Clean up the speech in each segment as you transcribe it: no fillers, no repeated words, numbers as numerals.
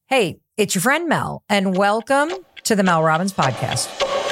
Hey, it's your friend Mel, and welcome to the Mel Robbins Podcast.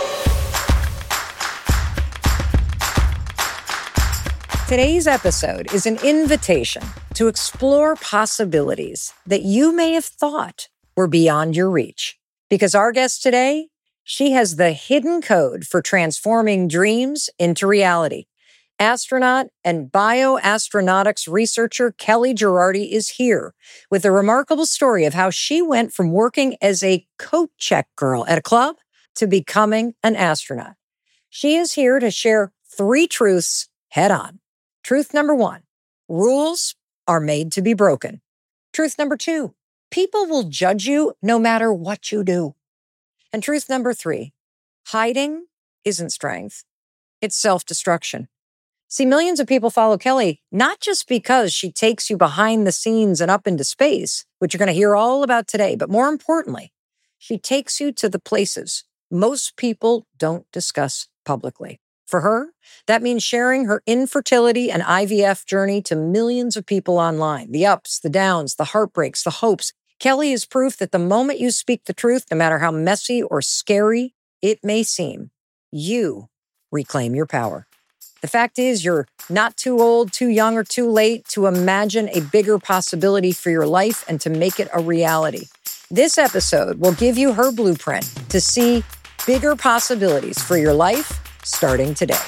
Today's episode is an invitation to explore possibilities that you may have thought were beyond your reach. Because our guest today, she has the hidden code for transforming dreams into reality. Astronaut and bioastronautics researcher Kelly Gerardi is here with a remarkable story of how she went from working as a coat check girl at a club to becoming an astronaut. She is here to share 3 truths head on. Truth number 1, rules are made to be broken. Truth number 2, people will judge you no matter what you do. And truth number 3, hiding isn't strength, it's self-destruction. See, millions of people follow Kelly, not just because she takes you behind the scenes and up into space, which you're going to hear all about today, but more importantly, she takes you to the places most people don't discuss publicly. For her, that means sharing her infertility and IVF journey to millions of people online. The ups, the downs, the heartbreaks, the hopes. Kelly is proof that the moment you speak the truth, no matter how messy or scary it may seem, you reclaim your power. The fact is, you're not too old, too young, or too late to imagine a bigger possibility for your life and to make it a reality. This episode will give you her blueprint to see bigger possibilities for your life starting today.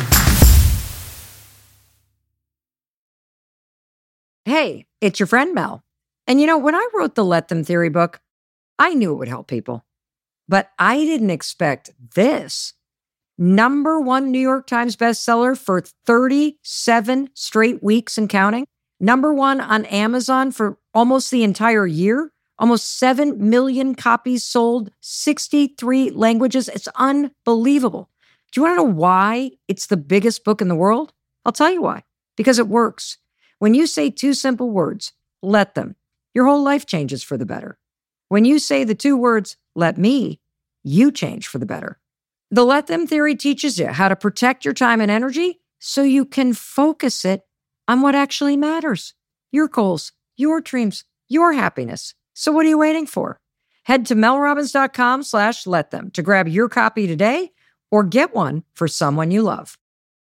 Hey, it's your friend Mel. And you know, when I wrote the Let Them Theory book, I knew it would help people. But I didn't expect this. #1 New York Times bestseller for 37 straight weeks and counting. #1 on Amazon for almost the entire year. Almost 7 million copies sold, 63 languages. It's unbelievable. Do you want to know why it's the biggest book in the world? I'll tell you why. Because it works. When you say 2 simple words, let them, your whole life changes for the better. When you say the 2 words, let me, you change for the better. The Let Them Theory teaches you how to protect your time and energy so you can focus it on what actually matters. Your goals, your dreams, your happiness. So what are you waiting for? Head to melrobbins.com/letthem to grab your copy today or get one for someone you love.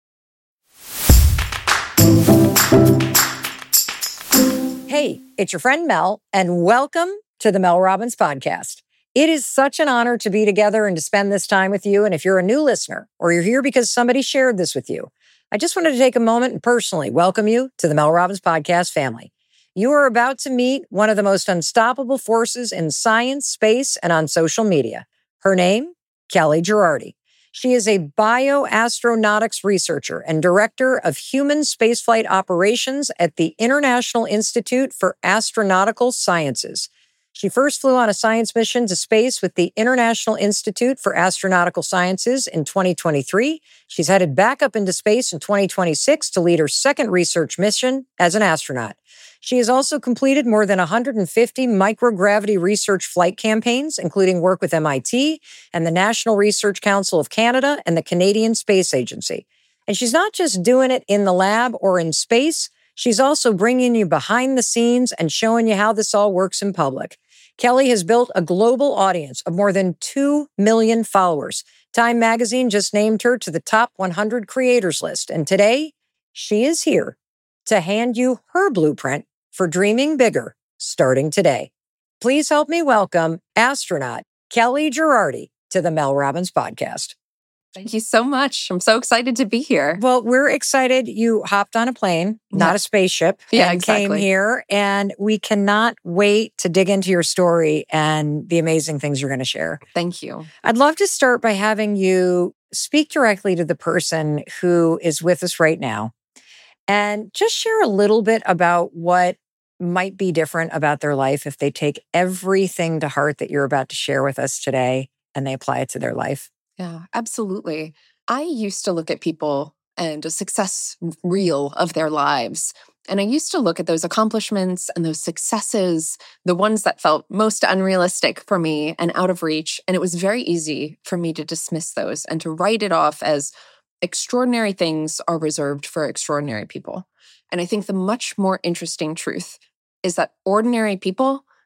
Hey, it's your friend Mel, and welcome to the Mel Robbins Podcast. It is such an honor to be together and to spend this time with you. And if you're a new listener or you're here because somebody shared this with you, I just wanted to take a moment and personally welcome you to the Mel Robbins Podcast family. You are about to meet one of the most unstoppable forces in science, space, and on social media. Her name, Kelly Gerardi. She is a bioastronautics researcher and director of human spaceflight operations at the International Institute for Astronautical Sciences. She first flew on a science mission to space with the International Institute for Astronautical Sciences in 2023. She's headed back up into space in 2026 to lead her second research mission as an astronaut. She has also completed more than 150 microgravity research flight campaigns, including work with MIT and the National Research Council of Canada and the Canadian Space Agency. And she's not just doing it in the lab or in space. She's also bringing you behind the scenes and showing you how this all works in public. Kelly has built a global audience of more than 2 million followers. Time magazine just named her to the top 100 creators list. And today, she is here to hand you her blueprint for dreaming bigger starting today. Please help me welcome astronaut Kelly Gerardi to the Mel Robbins Podcast. Thank you so much. I'm so excited to be here. Well, we're excited you hopped on a plane, not a spaceship, and came here. And we cannot wait to dig into your story and the amazing things you're going to share. Thank you. I'd love to start by having you speak directly to the person who is with us right now and just share a little bit about what might be different about their life if they take everything to heart that you're about to share with us today and they apply it to their life. Yeah, absolutely. I used to look at people and a success reel of their lives. And I used to look at those accomplishments and those successes, the ones that felt most unrealistic for me and out of reach. And it was very easy for me to dismiss those and to write it off as extraordinary things are reserved for extraordinary people. And I think the much more interesting truth is that ordinary people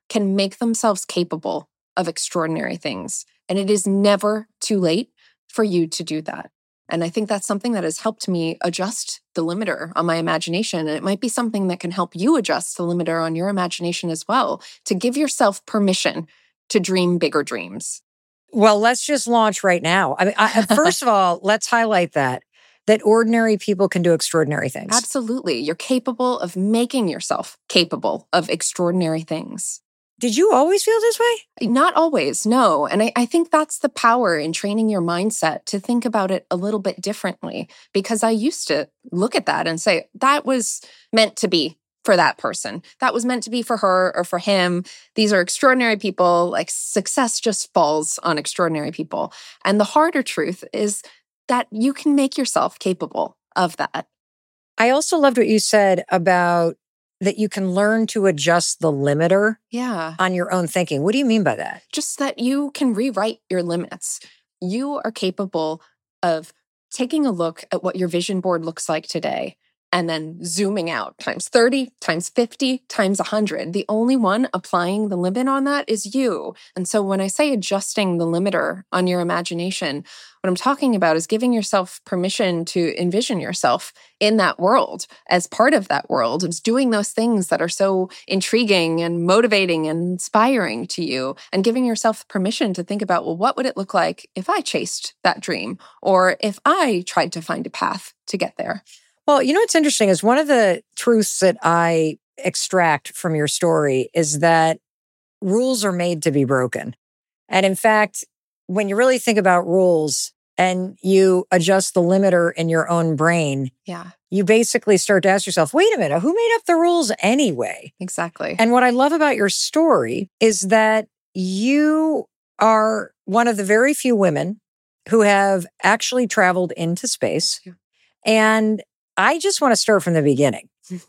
can make themselves capable of extraordinary things. And it is never too late for you to do that. And I think that's something that has helped me adjust the limiter on my imagination. And it might be something that can help you adjust the limiter on your imagination as well, to give yourself permission to dream bigger dreams. Well, let's just launch right now. I mean, first of all, let's highlight that ordinary people can do extraordinary things. Absolutely. You're capable of making yourself capable of extraordinary things. Did you always feel this way? Not always, no. And I think that's the power in training your mindset to think about it a little bit differently, because I used to look at that and say, that was meant to be for that person. That was meant to be for her or for him. These are extraordinary people. Like, success just falls on extraordinary people. And the harder truth is that you can make yourself capable of that. I also loved what you said about that you can learn to adjust the limiter on your own thinking. What do you mean by that? Just that you can rewrite your limits. You are capable of taking a look at what your vision board looks like today and then zooming out times 30, times 50, times 100. The only one applying the limit on that is you. And so when I say adjusting the limiter on your imagination, what I'm talking about is giving yourself permission to envision yourself in that world as part of that world. It's doing those things that are so intriguing and motivating and inspiring to you, and giving yourself permission to think about, well, what would it look like if I chased that dream, or if I tried to find a path to get there? Well, you know what's interesting is one of the truths that I extract from your story is that rules are made to be broken. And in fact, when you really think about rules and you adjust the limiter in your own brain, you basically start to ask yourself, wait a minute, who made up the rules anyway? Exactly. And what I love about your story is that you are one of the very few women who have actually traveled into space. And I just want to start from the beginning,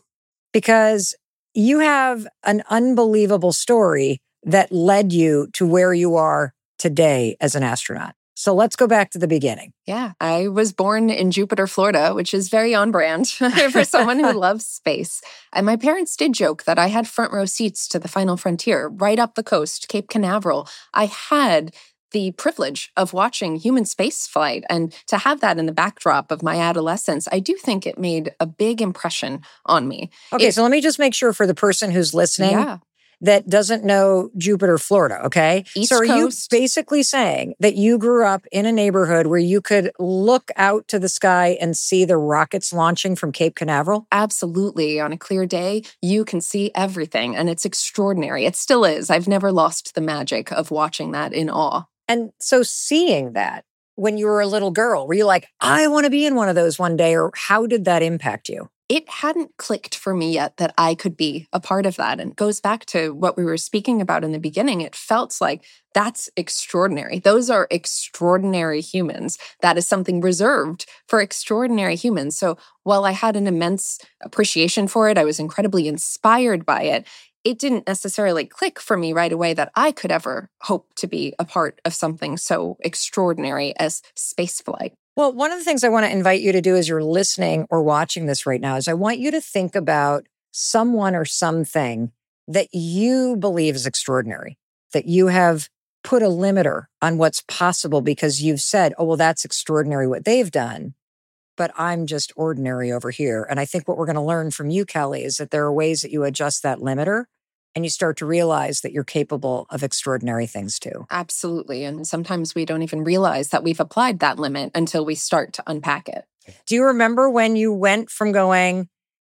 because you have an unbelievable story that led you to where you are today as an astronaut. So let's go back to the beginning. Yeah, I was born in Jupiter, Florida, which is very on brand for someone who loves space. And my parents did joke that I had front row seats to the final frontier, right up the coast, Cape Canaveral. I had the privilege of watching human space flight, and to have that in the backdrop of my adolescence, I do think it made a big impression on me. Okay, so let me just make sure for the person who's listening that doesn't know Jupiter, Florida, okay? East so are Coast. You basically saying that you grew up in a neighborhood where you could look out to the sky and see the rockets launching from Cape Canaveral? Absolutely. On a clear day, you can see everything, and it's extraordinary. It still is. I've never lost the magic of watching that in awe. And so seeing that when you were a little girl, were you like, I want to be in one of those one day? Or how did that impact you? It hadn't clicked for me yet that I could be a part of that. And it goes back to what we were speaking about in the beginning. It felt like that's extraordinary. Those are extraordinary humans. That is something reserved for extraordinary humans. So while I had an immense appreciation for it, I was incredibly inspired by it. It didn't necessarily click for me right away that I could ever hope to be a part of something so extraordinary as spaceflight. Well, one of the things I want to invite you to do as you're listening or watching this right now is I want you to think about someone or something that you believe is extraordinary, that you have put a limiter on what's possible because you've said, oh, well, that's extraordinary what they've done, but I'm just ordinary over here. And I think what we're going to learn from you, Kelly, is that there are ways that you adjust that limiter and you start to realize that you're capable of extraordinary things too. Absolutely. And sometimes we don't even realize that we've applied that limit until we start to unpack it. Do you remember when you went from going,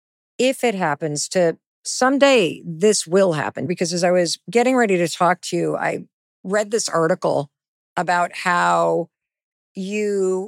if it happens, to someday this will happen? Because as I was getting ready to talk to you, I read this article about how you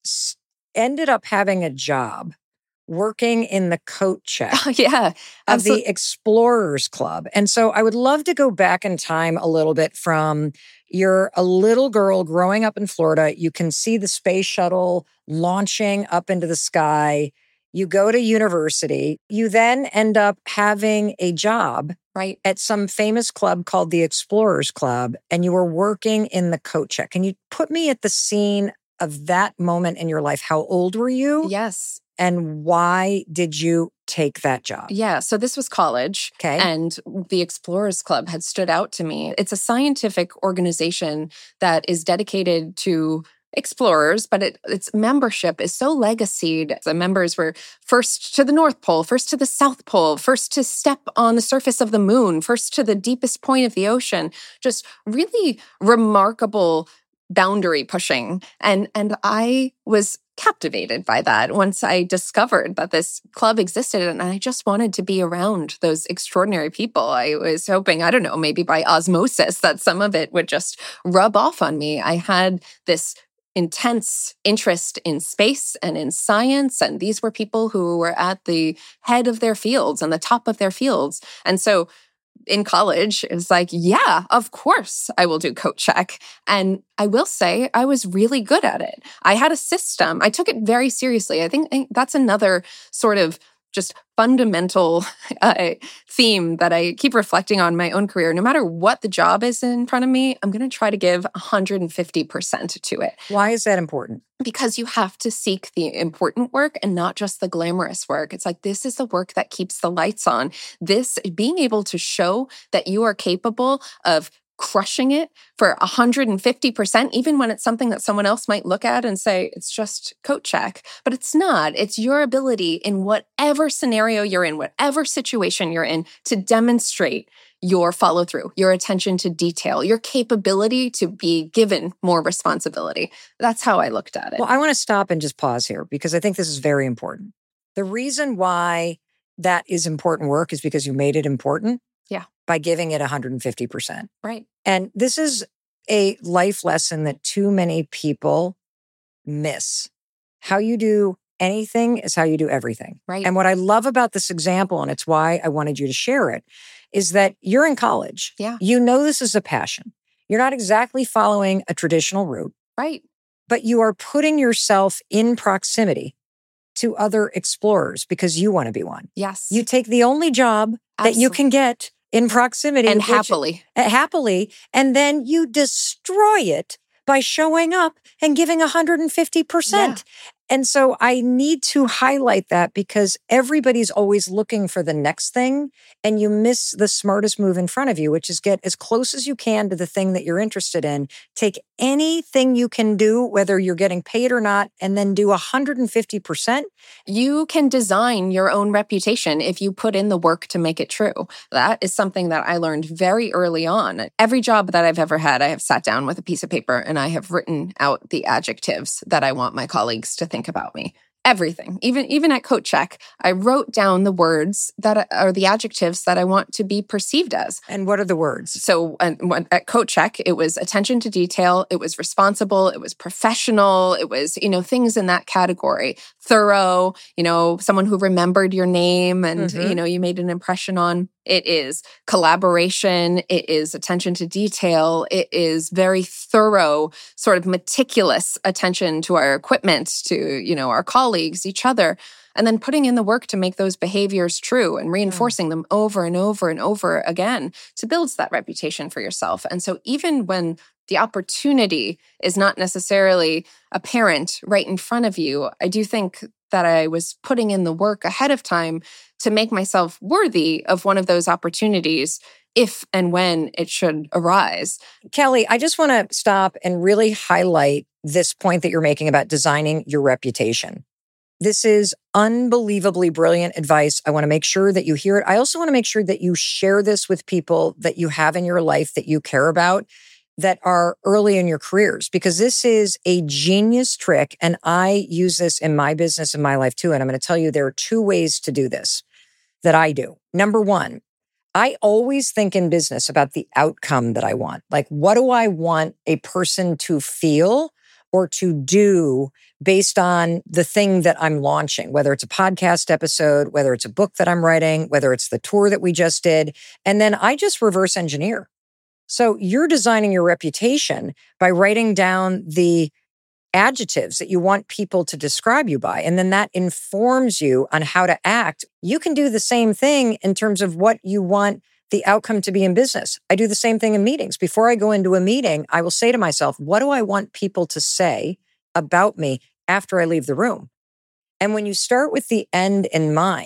ended up having a job working in the coat check of the Explorers Club. And so I would love to go back in time a little bit from you're a little girl growing up in Florida. You can see the space shuttle launching up into the sky. You go to university. You then end up having a job at some famous club called the Explorers Club, and you were working in the coat check. Can you put me at the scene of that moment in your life? How old were you? Yes. And why did you take that job? Yeah, so this was college. Okay. And the Explorers Club had stood out to me. It's a scientific organization that is dedicated to explorers, but its membership is so legacied. The members were first to the North Pole, first to the South Pole, first to step on the surface of the moon, first to the deepest point of the ocean. Just really remarkable boundary pushing. And I was captivated by that once I discovered that this club existed, and I just wanted to be around those extraordinary people. I was hoping, I don't know, maybe by osmosis, that some of it would just rub off on me. I had this intense interest in space and in science, and these were people who were at the head of their fields and the top of their fields. And so in college, it was like, yeah, of course I will do CoachCheck. And I will say I was really good at it. I had a system. I took it very seriously. I think that's another sort of just fundamental theme that I keep reflecting on my own career. No matter what the job is in front of me, I'm going to try to give 150% to it. Why is that important? Because you have to seek the important work and not just the glamorous work. It's like, this is the work that keeps the lights on. This, being able to show that you are capable of crushing it for 150%, even when it's something that someone else might look at and say, it's just CoachCheck. But it's not. It's your ability in whatever scenario you're in, whatever situation you're in, to demonstrate your follow through, your attention to detail, your capability to be given more responsibility. That's how I looked at it. Well, I want to stop and just pause here because I think this is very important. The reason why that is important work is because you made it important. Yeah. By giving it 150%. Right. And this is a life lesson that too many people miss. How you do anything is how you do everything. Right. And what I love about this example, and it's why I wanted you to share it, is that you're in college. Yeah. You know this is a passion. You're not exactly following a traditional route. Right. But you are putting yourself in proximity to other explorers because you want to be one. Yes. You take the only job that you can get in proximity. And happily. And then you destroy it by showing up and giving 150%. Yeah. And so I need to highlight that because everybody's always looking for the next thing and you miss the smartest move in front of you, which is get as close as you can to the thing that you're interested in. Take anything you can do, whether you're getting paid or not, and then do 150%. You can design your own reputation if you put in the work to make it true. That is something that I learned very early on. Every job that I've ever had, I have sat down with a piece of paper and I have written out the adjectives that I want my colleagues to think about me. Everything. Even at CoachCheck, I wrote down the words that are the adjectives that I want to be perceived as. And what are the words? So at CoachCheck, it was attention to detail, it was responsible, it was professional, it was, things in that category. Thorough, someone who remembered your name and, you made an impression on. It is collaboration. It is attention to detail. It is very thorough, sort of meticulous attention to our equipment, to, our colleagues, each other, and then putting in the work to make those behaviors true and reinforcing them over and over and over again to build that reputation for yourself. And so even when the opportunity is not necessarily apparent right in front of you, I do think that I was putting in the work ahead of time to make myself worthy of one of those opportunities if and when it should arise. Kelly, I just want to stop and really highlight this point that you're making about designing your reputation. This is unbelievably brilliant advice. I want to make sure that you hear it. I also want to make sure that you share this with people that you have in your life that you care about, that are early in your careers, because this is a genius trick. And I use this in my business and my life too. And I'm going to tell you there are two ways to do this that I do. Number one, I always think in business about the outcome that I want. Like, what do I want a person to feel or to do based on the thing that I'm launching, whether it's a podcast episode, whether it's a book that I'm writing, whether it's the tour that we just did. And then I just reverse engineer. So you're designing your reputation by writing down the adjectives that you want people to describe you by. And then that informs you on how to act. You can do the same thing in terms of what you want the outcome to be in business. I do the same thing in meetings. Before I go into a meeting, I will say to myself, what do I want people to say about me after I leave the room? And when you start with the end in mind,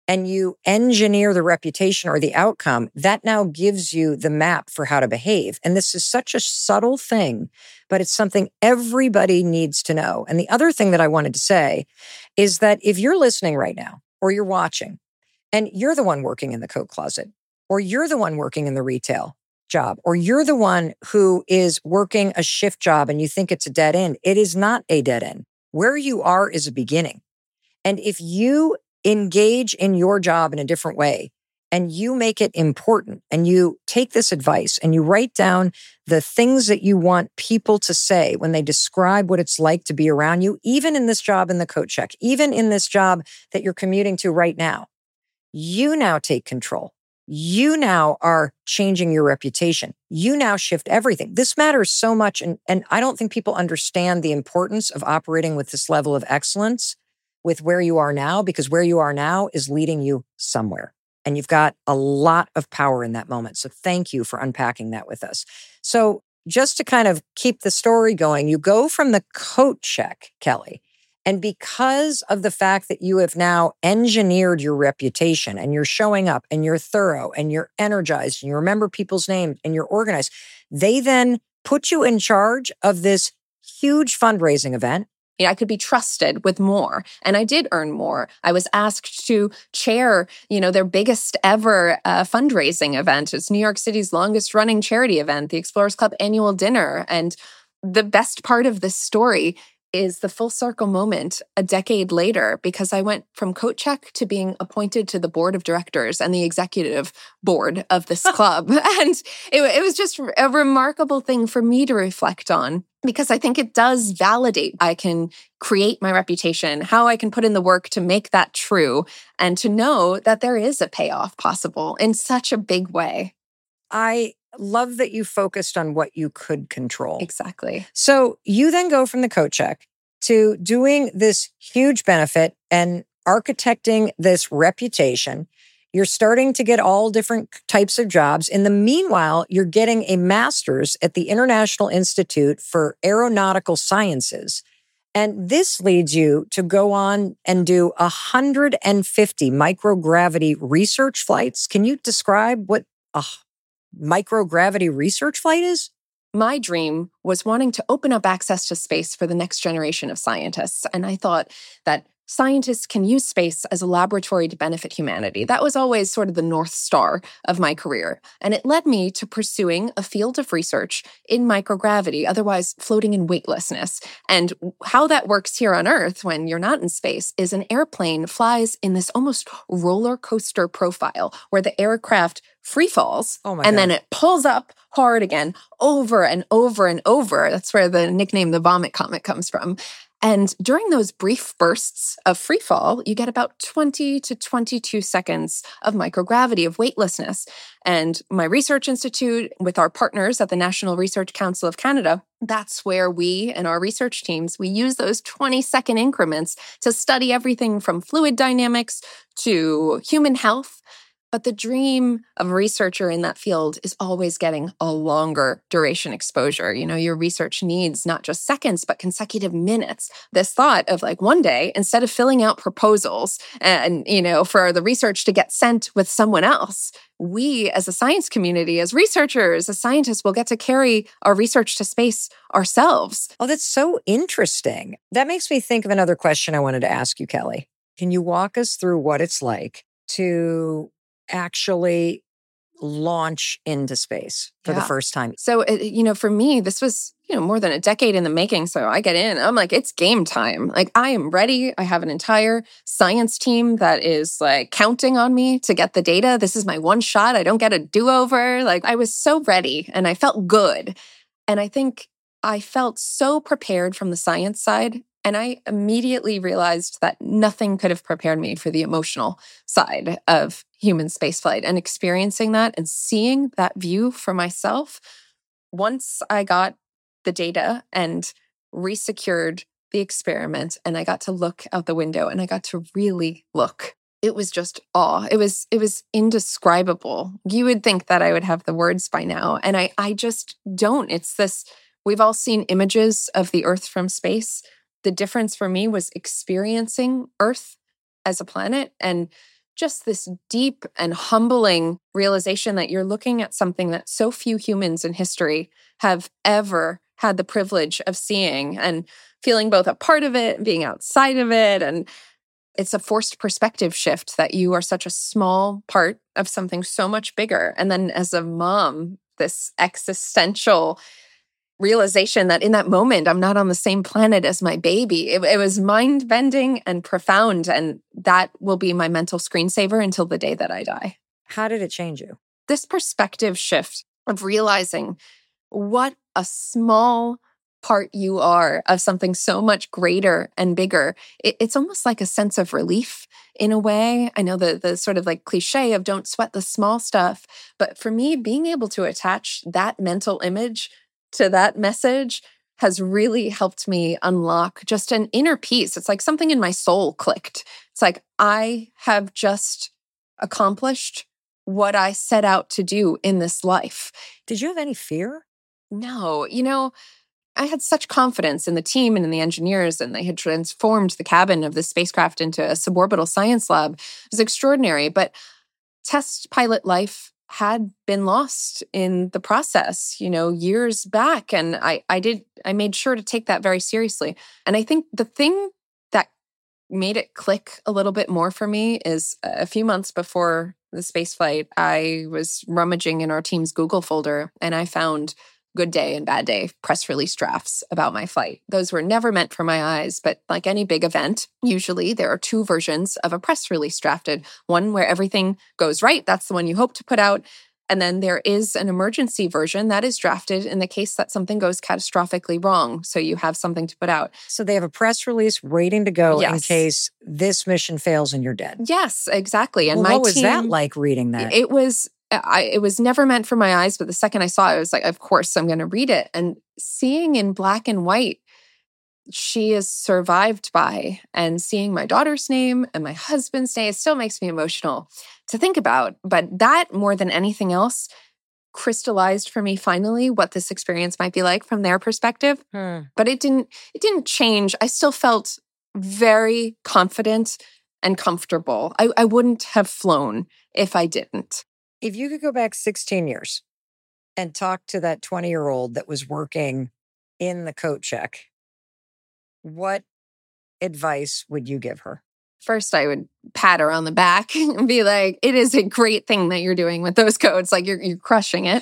and you engineer the reputation or the outcome, that now gives you the map for how to behave. And this is such a subtle thing, but it's something everybody needs to know. And the other thing that I wanted to say is that if you're listening right now or you're watching and you're the one working in the coat closet, or you're the one working in the retail job, or you're the one who is working a shift job and you think it's a dead end, it is not a dead end. Where you are is a beginning. And if you engage in your job in a different way and you make it important and you take this advice and you write down the things that you want people to say when they describe what it's like to be around you, even in this job in the coat check, even in this job that you're commuting to right now, you now take control. You now are changing your reputation. You now shift everything. This matters so much. And I don't think people understand the importance of operating with this level of excellence with where you are now, because where you are now is leading you somewhere. And you've got a lot of power in that moment. So thank you for unpacking that with us. So just to kind of keep the story going, you go from the coat check, Kelly, and because of the fact that you have now engineered your reputation and you're showing up and you're thorough and you're energized and you remember people's names and you're organized, they then put you in charge of this huge fundraising event. I could be trusted with more. And I did earn more. I was asked to chair, their biggest ever fundraising event. It's New York City's longest running charity event, the Explorers Club annual dinner. And the best part of this story is the full circle moment a decade later, because I went from coat check to being appointed to the board of directors and the executive board of this club. And it was just a remarkable thing for me to reflect on, because I think it does validate I can create my reputation, how I can put in the work to make that true, and to know that there is a payoff possible in such a big way. I love that you focused on what you could control. Exactly. So you then go from the coat check to doing this huge benefit and architecting this reputation. You're starting to get all different types of jobs. In the meanwhile, you're getting a master's at the International Institute for Aeronautical Sciences. And this leads you to go on and do 150 microgravity research flights. Can you describe what a microgravity research flight is? My dream was wanting to open up access to space for the next generation of scientists. And I thought that scientists can use space as a laboratory to benefit humanity. That was always sort of the North Star of my career. And it led me to pursuing a field of research in microgravity, otherwise floating in weightlessness. And how that works here on Earth when you're not in space is an airplane flies in this almost roller coaster profile where the aircraft free falls and then it pulls up hard again over and over and over. That's where the nickname the vomit comet comes from. And during those brief bursts of free fall, you get about 20 to 22 seconds of microgravity, of weightlessness. And my research institute, with our partners at the National Research Council of Canada, that's where we and our research teams, we use those 20-second increments to study everything from fluid dynamics to human health. But the dream of a researcher in that field is always getting a longer duration exposure. Your research needs not just seconds, but consecutive minutes. This thought of one day, instead of filling out proposals and, for the research to get sent with someone else, we as a science community, as researchers, as scientists, will get to carry our research to space ourselves. Oh, that's so interesting. That makes me think of another question I wanted to ask you, Kelly. Can you walk us through what it's like to actually launch into space for the first time? So, for me, this was, more than a decade in the making. So I get in, I'm like, it's game time. I am ready. I have an entire science team that is counting on me to get the data. This is my one shot. I don't get a do-over. I was so ready and I felt good. And I think I felt so prepared from the science side. And I immediately realized that nothing could have prepared me for the emotional side of human spaceflight, and experiencing that and seeing that view for myself. Once I got the data and resecured the experiment and I got to look out the window and I got to really look, it was just awe. It was indescribable. You would think that I would have the words by now. And I just don't. It's this, we've all seen images of the Earth from space. The difference for me was experiencing Earth as a planet and just this deep and humbling realization that you're looking at something that so few humans in history have ever had the privilege of seeing, and feeling both a part of it and being outside of it. And it's a forced perspective shift that you are such a small part of something so much bigger. And then as a mom, this existential realization that in that moment, I'm not on the same planet as my baby. It was mind-bending and profound. And that will be my mental screensaver until the day that I die. How did it change you? This perspective shift of realizing what a small part you are of something so much greater and bigger. It's almost like a sense of relief in a way. I know the sort of like cliche of don't sweat the small stuff. But for me, being able to attach that mental image to that message has really helped me unlock just an inner peace. It's like something in my soul clicked. It's like I have just accomplished what I set out to do in this life. Did you have any fear? No, I had such confidence in the team and in the engineers, and they had transformed the cabin of the spacecraft into a suborbital science lab. It was extraordinary, but test pilot life had been lost in the process, years back. And I made sure to take that very seriously. And I think the thing that made it click a little bit more for me is a few months before the space flight, I was rummaging in our team's Google folder, and I found good day and bad day press release drafts about my flight. Those were never meant for my eyes, but like any big event, usually there are two versions of a press release drafted. One where everything goes right, that's the one you hope to put out. And then there is an emergency version that is drafted in the case that something goes catastrophically wrong. So you have something to put out. So they have a press release waiting to go in Yes. case this mission fails and you're dead. Yes, exactly. And Well, my what was team, that like reading that? It was never meant for my eyes, but the second I saw it, I was like, of course, I'm going to read it. And seeing in black and white, she is survived by, and seeing my daughter's name and my husband's name, it still makes me emotional to think about. But that, more than anything else, crystallized for me finally what this experience might be like from their perspective. But it didn't change. I still felt very confident and comfortable. I wouldn't have flown if I didn't. If you could go back 16 years and talk to that 20-year-old that was working in the coat check, what advice would you give her? First, I would pat her on the back and be like, it is a great thing that you're doing with those coats. Like you're crushing it.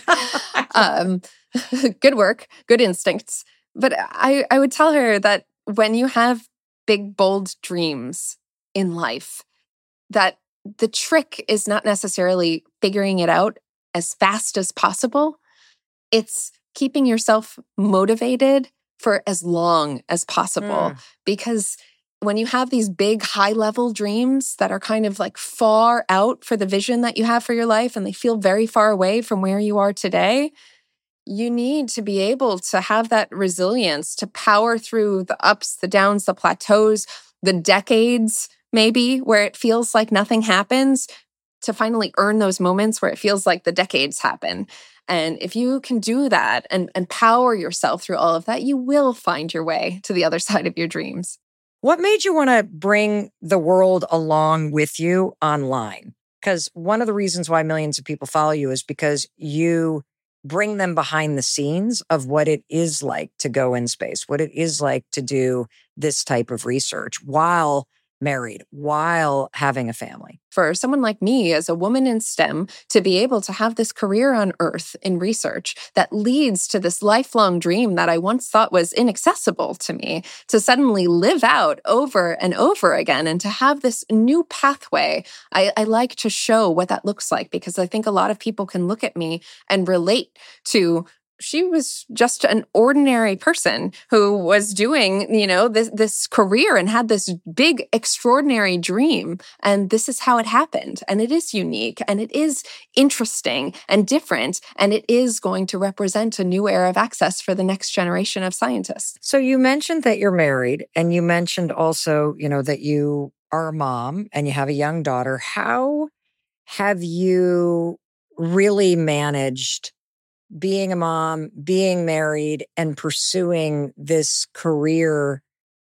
Good work, good instincts. But I would tell her that when you have big, bold dreams in life, that the trick is not necessarily figuring it out as fast as possible. It's keeping yourself motivated for as long as possible. Because when you have these big, high-level dreams that are kind of like far out for the vision that you have for your life, and they feel very far away from where you are today, you need to be able to have that resilience to power through the ups, the downs, the plateaus, the decades, maybe, where it feels like nothing happens, to finally earn those moments where it feels like the decades happen. And if you can do that and power yourself through all of that, you will find your way to the other side of your dreams. What made you want to bring the world along with you online? Because one of the reasons why millions of people follow you is because you bring them behind the scenes of what it is like to go in space, what it is like to do this type of research while married, while having a family. For someone like me, as a woman in STEM, to be able to have this career on Earth in research that leads to this lifelong dream that I once thought was inaccessible to me, to suddenly live out over and over again, and to have this new pathway, I like to show what that looks like, because I think a lot of people can look at me and relate to, she was just an ordinary person who was doing, this career and had this big, extraordinary dream. And this is how it happened. And it is unique, and it is interesting and different. And it is going to represent a new era of access for the next generation of scientists. So you mentioned that you're married, and you mentioned also, that you are a mom and you have a young daughter. How have you really managed being a mom, being married, and pursuing this career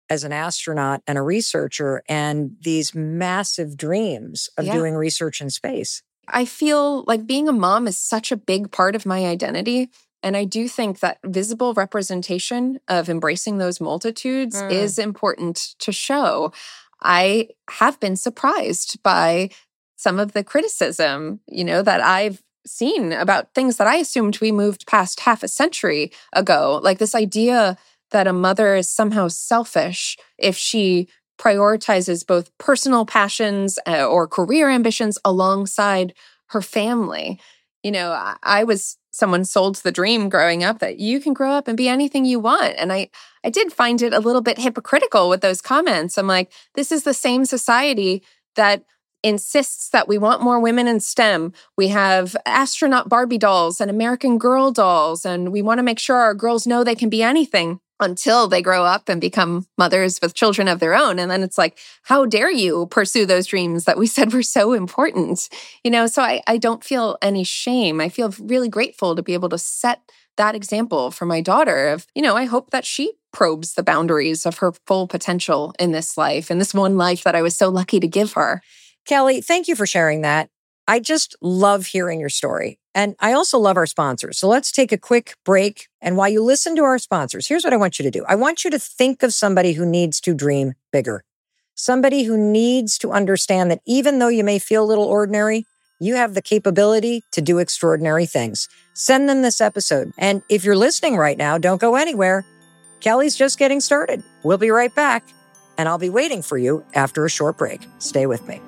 as an astronaut and a researcher and these massive dreams of doing research in space. I feel like being a mom is such a big part of my identity. And I do think that visible representation of embracing those multitudes is important to show. I have been surprised by some of the criticism, that I've seen about things that I assumed we moved past half a century ago. Like this idea that a mother is somehow selfish if she prioritizes both personal passions or career ambitions alongside her family. I was someone sold the dream growing up that you can grow up and be anything you want. And I did find it a little bit hypocritical with those comments. I'm like, this is the same society that insists that we want more women in STEM. We have astronaut Barbie dolls and American Girl dolls, and we want to make sure our girls know they can be anything until they grow up and become mothers with children of their own. And then it's like, how dare you pursue those dreams that we said were so important? So I don't feel any shame. I feel really grateful to be able to set that example for my daughter of, I hope that she probes the boundaries of her full potential in this life, in this one life that I was so lucky to give her. Kelly, thank you for sharing that. I just love hearing your story. And I also love our sponsors. So let's take a quick break. And while you listen to our sponsors, here's what I want you to do. I want you to think of somebody who needs to dream bigger. Somebody who needs to understand that even though you may feel a little ordinary, you have the capability to do extraordinary things. Send them this episode. And if you're listening right now, don't go anywhere. Kelly's just getting started. We'll be right back. And I'll be waiting for you after a short break. Stay with me.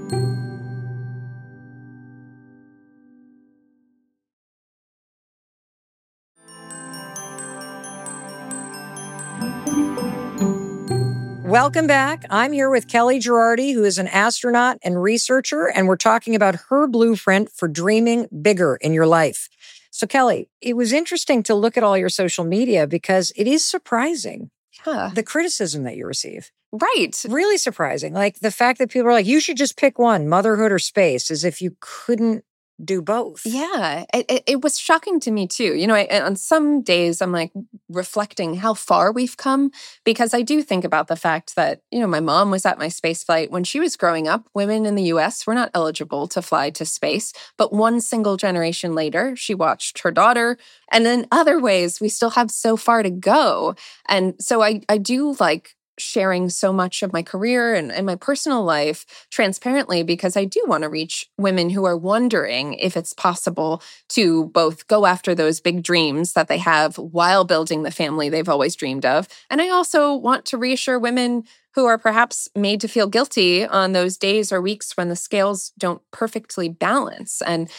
Welcome back. I'm here with Kelly Girardi, who is an astronaut and researcher, and we're talking about her blueprint for dreaming bigger in your life. So, Kelly, it was interesting to look at all your social media because it is surprising, the criticism that you receive. Right. Really surprising. Like the fact that people are like, you should just pick one, motherhood or space, as if you couldn't do both. Yeah, it was shocking to me too. On some days I'm like reflecting how far we've come, because I do think about the fact that, my mom was at my space flight. When she was growing up, women in the US were not eligible to fly to space. But one single generation later, she watched her daughter. And in other ways, we still have so far to go. And so I do like sharing so much of my career and my personal life transparently, because I do want to reach women who are wondering if it's possible to both go after those big dreams that they have while building the family they've always dreamed of. And I also want to reassure women who are perhaps made to feel guilty on those days or weeks when the scales don't perfectly balance. And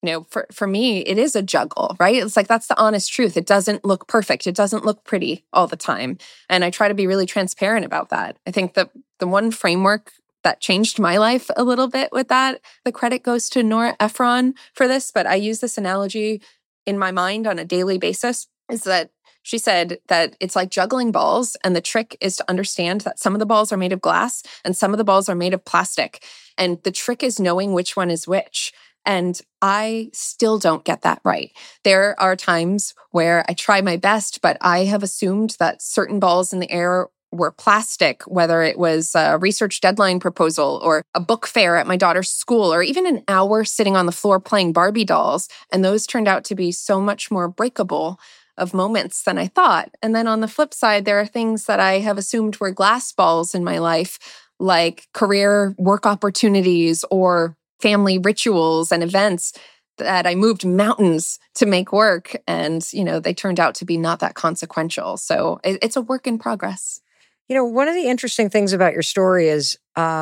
for me, it is a juggle, right? It's like, that's the honest truth. It doesn't look perfect. It doesn't look pretty all the time. And I try to be really transparent about that. I think that the one framework that changed my life a little bit with that, the credit goes to Nora Ephron for this, but I use this analogy in my mind on a daily basis, is that she said that it's like juggling balls. And the trick is to understand that some of the balls are made of glass and some of the balls are made of plastic. And the trick is knowing which one is which. And I still don't get that right. There are times where I try my best, but I have assumed that certain balls in the air were plastic, whether it was a research deadline proposal or a book fair at my daughter's school, or even an hour sitting on the floor playing Barbie dolls. And those turned out to be so much more breakable of moments than I thought. And then on the flip side, there are things that I have assumed were glass balls in my life, like career work opportunities or family rituals and events that I moved mountains to make work. And, they turned out to be not that consequential. So it's a work in progress. One of the interesting things about your story is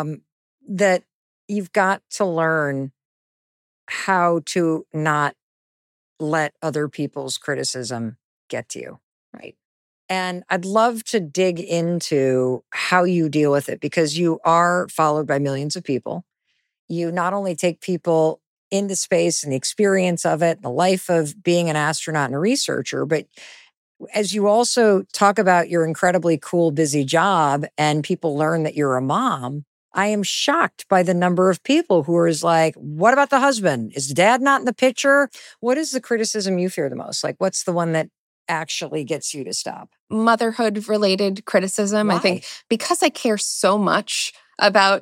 that you've got to learn how to not let other people's criticism get to you. Right. And I'd love to dig into how you deal with it, because you are followed by millions of people. You not only take people into space and the experience of it, the life of being an astronaut and a researcher, but as you also talk about your incredibly cool, busy job and people learn that you're a mom, I am shocked by the number of people who are like, what about the husband? Is dad not in the picture? What is the criticism you fear the most? Like, what's the one that actually gets you to stop? Motherhood related criticism. Why? I think because I care so much about,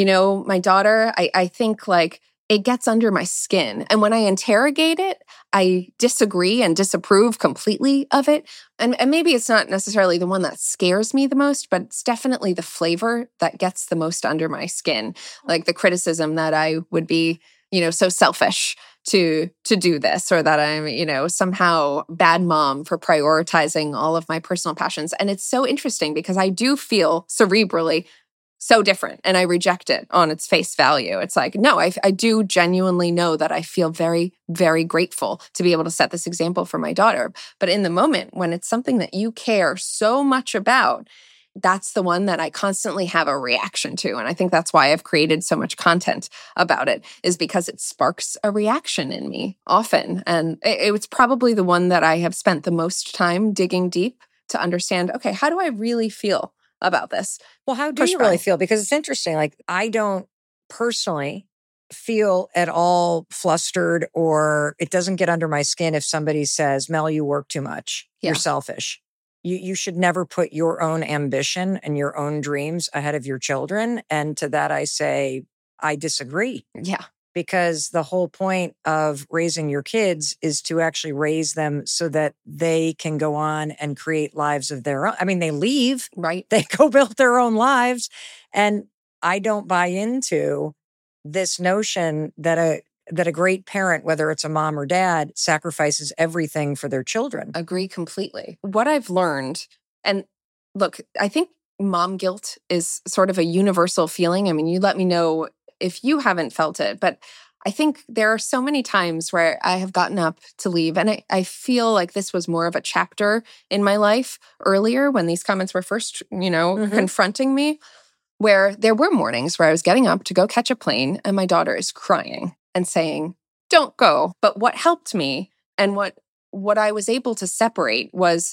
my daughter, I think like it gets under my skin. And when I interrogate it, I disagree and disapprove completely of it. And maybe it's not necessarily the one that scares me the most, but it's definitely the flavor that gets the most under my skin. Like the criticism that I would be, so selfish to do this, or that I'm, somehow bad mom for prioritizing all of my personal passions. And it's so interesting because I do feel cerebrally so different and I reject it on its face value. It's like, no, I do genuinely know that I feel very, very grateful to be able to set this example for my daughter. But in the moment when it's something that you care so much about, that's the one that I constantly have a reaction to. And I think that's why I've created so much content about it, is because it sparks a reaction in me often. And it's probably the one that I have spent the most time digging deep to understand, okay, how do I really feel about this? Well, how do you really feel? Because it's interesting. Like, I don't personally feel at all flustered, or it doesn't get under my skin if somebody says, Mel, you work too much. Yeah. You're selfish. You should never put your own ambition and your own dreams ahead of your children. And to that, I say, I disagree. Yeah. Because the whole point of raising your kids is to actually raise them so that they can go on and create lives of their own. I mean, they leave, right? They go build their own lives. And I don't buy into this notion that a great parent, whether it's a mom or dad, sacrifices everything for their children. Agree completely. What I've learned, and look, I think mom guilt is sort of a universal feeling. I mean, you let me know if you haven't felt it, but I think there are so many times where I have gotten up to leave, and I feel like this was more of a chapter in my life earlier when these comments were first, confronting me, where there were mornings where I was getting up to go catch a plane and my daughter is crying and saying, don't go. But what helped me and what I was able to separate was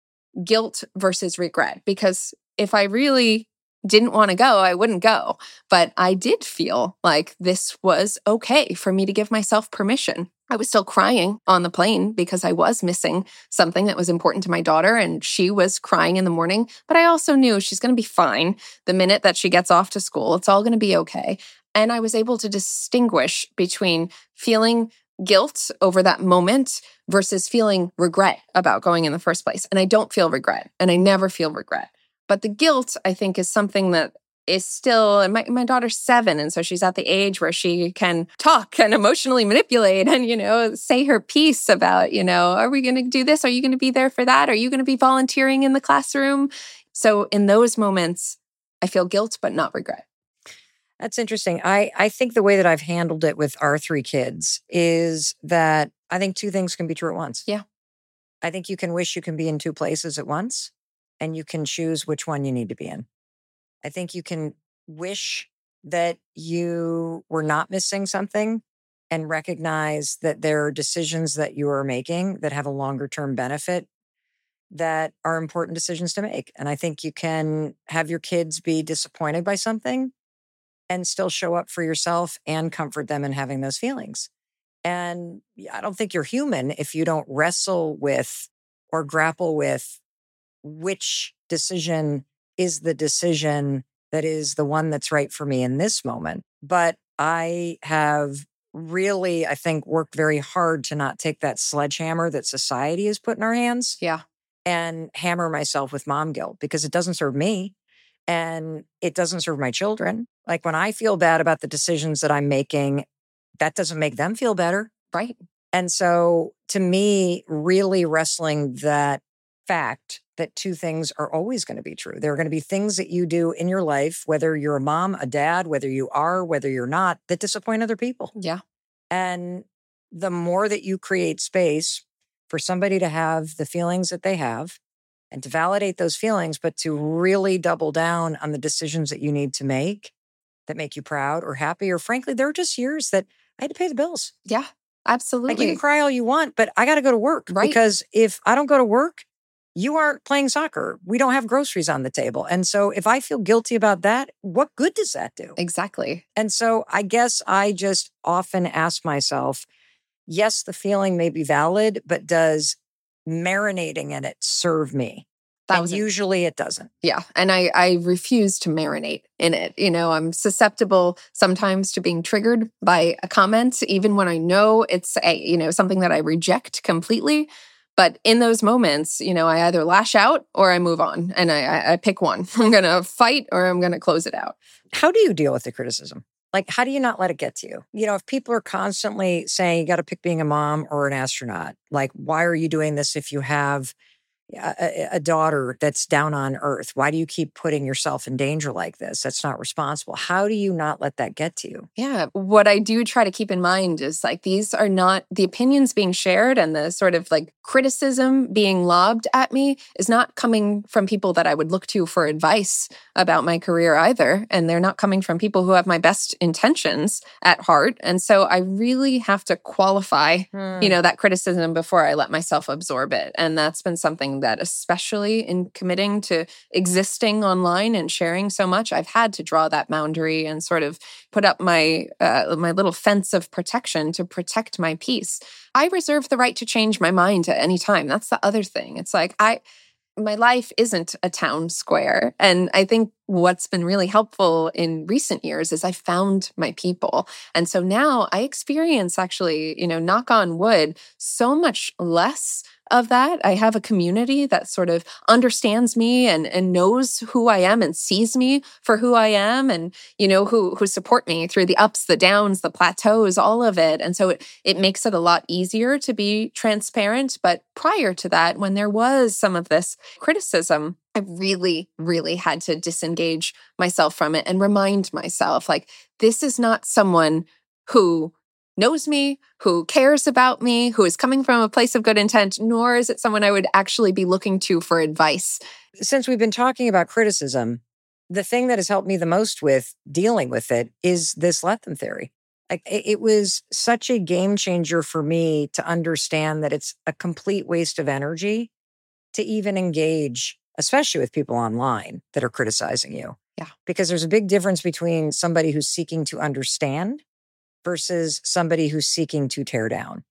guilt versus regret. Because if I really didn't want to go, I wouldn't go. But I did feel like this was okay for me to give myself permission. I was still crying on the plane because I was missing something that was important to my daughter, and she was crying in the morning. But I also knew she's going to be fine the minute that she gets off to school. It's all going to be okay. And I was able to distinguish between feeling guilt over that moment versus feeling regret about going in the first place. And I don't feel regret, and I never feel regret. But the guilt, I think, is something that is still, and my daughter's 7, and so she's at the age where she can talk and emotionally manipulate and, say her piece about, are we going to do this? Are you going to be there for that? Are you going to be volunteering in the classroom? So in those moments, I feel guilt, but not regret. That's interesting. I think the way that I've handled it with our 3 kids is that I think 2 things can be true at once. Yeah. I think you can wish you can be in 2 places at once, and you can choose which one you need to be in. I think you can wish that you were not missing something and recognize that there are decisions that you are making that have a longer term benefit that are important decisions to make. And I think you can have your kids be disappointed by something and still show up for yourself and comfort them in having those feelings. And I don't think you're human if you don't wrestle with or grapple with which decision is the decision that is the one that's right for me in this moment. But I have really, I think, worked very hard to not take that sledgehammer that society has put in our hands. Yeah. And hammer myself with mom guilt, because it doesn't serve me and it doesn't serve my children. Like, when I feel bad about the decisions that I'm making, that doesn't make them feel better. Right. And so to me, really wrestling that fact that 2 things are always going to be true. There are going to be things that you do in your life, whether you're a mom, a dad, whether you're not, that disappoint other people. Yeah. And the more that you create space for somebody to have the feelings that they have and to validate those feelings, but to really double down on the decisions that you need to make that make you proud or happy, or frankly, there are just years that I had to pay the bills. Yeah, absolutely. Like, you can cry all you want, but I got to go to work. Right. Because if I don't go to work, you aren't playing soccer. We don't have groceries on the table. And so if I feel guilty about that, what good does that do? Exactly. And so I guess I just often ask myself, yes, the feeling may be valid, but does marinating in it serve me? And 1,000. usually it doesn't. Yeah. And I refuse to marinate in it. I'm susceptible sometimes to being triggered by a comment, even when I know it's something that I reject completely. But in those moments, I either lash out or I move on and I pick one. I'm going to fight or I'm going to close it out. How do you deal with the criticism? Like, how do you not let it get to you? If people are constantly saying you got to pick being a mom or an astronaut, like, why are you doing this if you have a daughter that's down on earth? Why do you keep putting yourself in danger like this? That's not responsible. How do you not let that get to you? Yeah. What I do try to keep in mind is these are not the opinions being shared, and the sort of criticism being lobbed at me is not coming from people that I would look to for advice about my career either. And they're not coming from people who have my best intentions at heart. And so I really have to qualify, that criticism before I let myself absorb it. And that's been something that, especially in committing to existing online and sharing so much, I've had to draw that boundary and sort of put up my little fence of protection to protect my peace. I reserve the right to change my mind at any time. That's the other thing. It's my life isn't a town square. And I think what's been really helpful in recent years is I found my people. And so now I experience, actually, knock on wood, so much less of that. I have a community that sort of understands me and knows who I am and sees me for who I am, and who support me through the ups, the downs, the plateaus, all of it. And so it makes it a lot easier to be transparent. But prior to that, when there was some of this criticism, I really, really had to disengage myself from it and remind myself, this is not someone who knows me, who cares about me, who is coming from a place of good intent, nor is it someone I would actually be looking to for advice. Since we've been talking about criticism, the thing that has helped me the most with dealing with it is this let them theory. It was such a game changer for me to understand that it's a complete waste of energy to even engage, especially with people online that are criticizing you. Yeah. Because there's a big difference between somebody who's seeking to understand versus somebody who's seeking to tear down.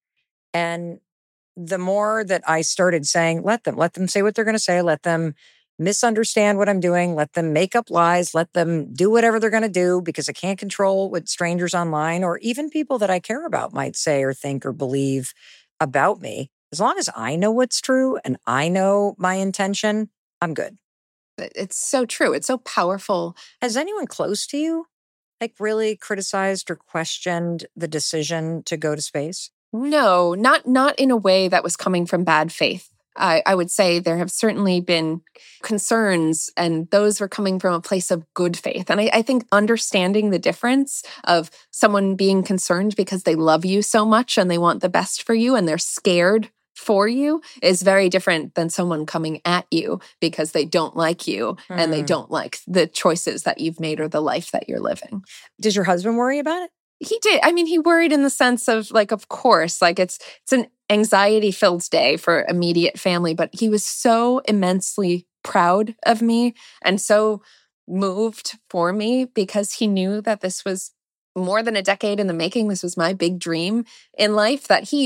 And the more that I started saying, let them say what they're going to say, let them misunderstand what I'm doing, let them make up lies, let them do whatever they're going to do, because I can't control what strangers online or even people that I care about might say or think or believe about me. As long as I know what's true and I know my intention, I'm good. It's so true. It's so powerful. Has anyone close to you really criticized or questioned the decision to go to space? No, not in a way that was coming from bad faith. I would say there have certainly been concerns, and those were coming from a place of good faith. And I think understanding the difference of someone being concerned because they love you so much and they want the best for you and they're scared for you is very different than someone coming at you because they don't like you and they don't like the choices that you've made or the life that you're living. Does your husband worry about it? He did. I mean, he worried in the sense of of course, it's an anxiety-filled day for immediate family, but he was so immensely proud of me and so moved for me because he knew that this was more than a decade in the making. This was my big dream in life that he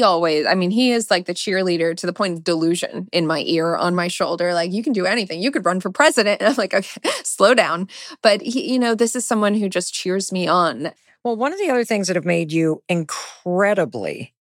is the cheerleader to the point of delusion in my ear, on my shoulder. You can do anything. You could run for president. And I'm like, okay, slow down. But he, this is someone who just cheers me on. Well, one of the other things that have made you incredibly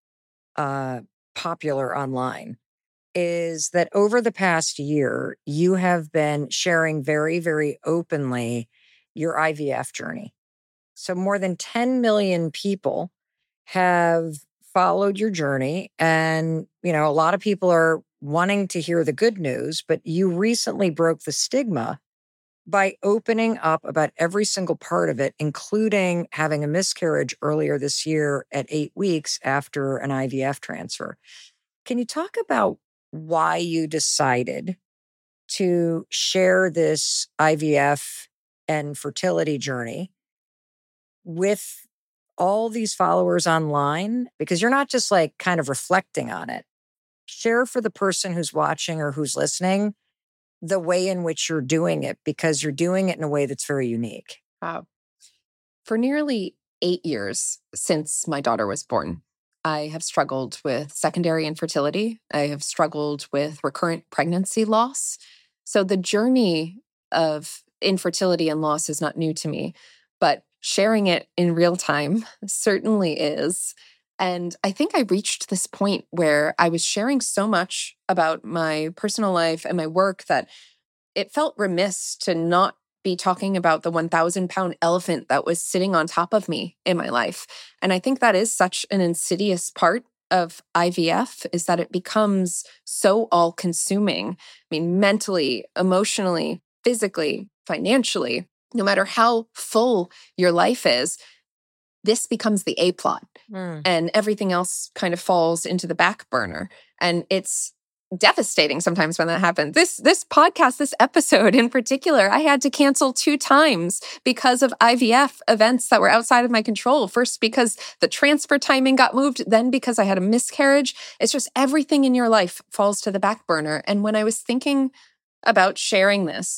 popular online is that over the past year, you have been sharing very, very openly your IVF journey. So more than 10 million people have followed your journey. And, a lot of people are wanting to hear the good news, but you recently broke the stigma by opening up about every single part of it, including having a miscarriage earlier this year at 8 weeks after an IVF transfer. Can you talk about why you decided to share this IVF and fertility journey with all these followers online? Because you're not just kind of reflecting on it. Share for the person who's watching or who's listening the way in which you're doing it, because you're doing it in a way that's very unique. Wow. For nearly 8 years since my daughter was born, I have struggled with secondary infertility. I have struggled with recurrent pregnancy loss. So the journey of infertility and loss is not new to me, but sharing it in real time certainly is. And I think I reached this point where I was sharing so much about my personal life and my work that it felt remiss to not be talking about the 1,000-pound elephant that was sitting on top of me in my life. And I think that is such an insidious part of IVF, is that it becomes so all-consuming. I mean, mentally, emotionally, physically, financially, no matter how full your life is, this becomes the A-plot. And everything else kind of falls into the back burner. And it's devastating sometimes when that happens. This podcast, this episode in particular, I had to cancel 2 times because of IVF events that were outside of my control. First, because the transfer timing got moved, then because I had a miscarriage. It's just everything in your life falls to the back burner. And when I was thinking about sharing this,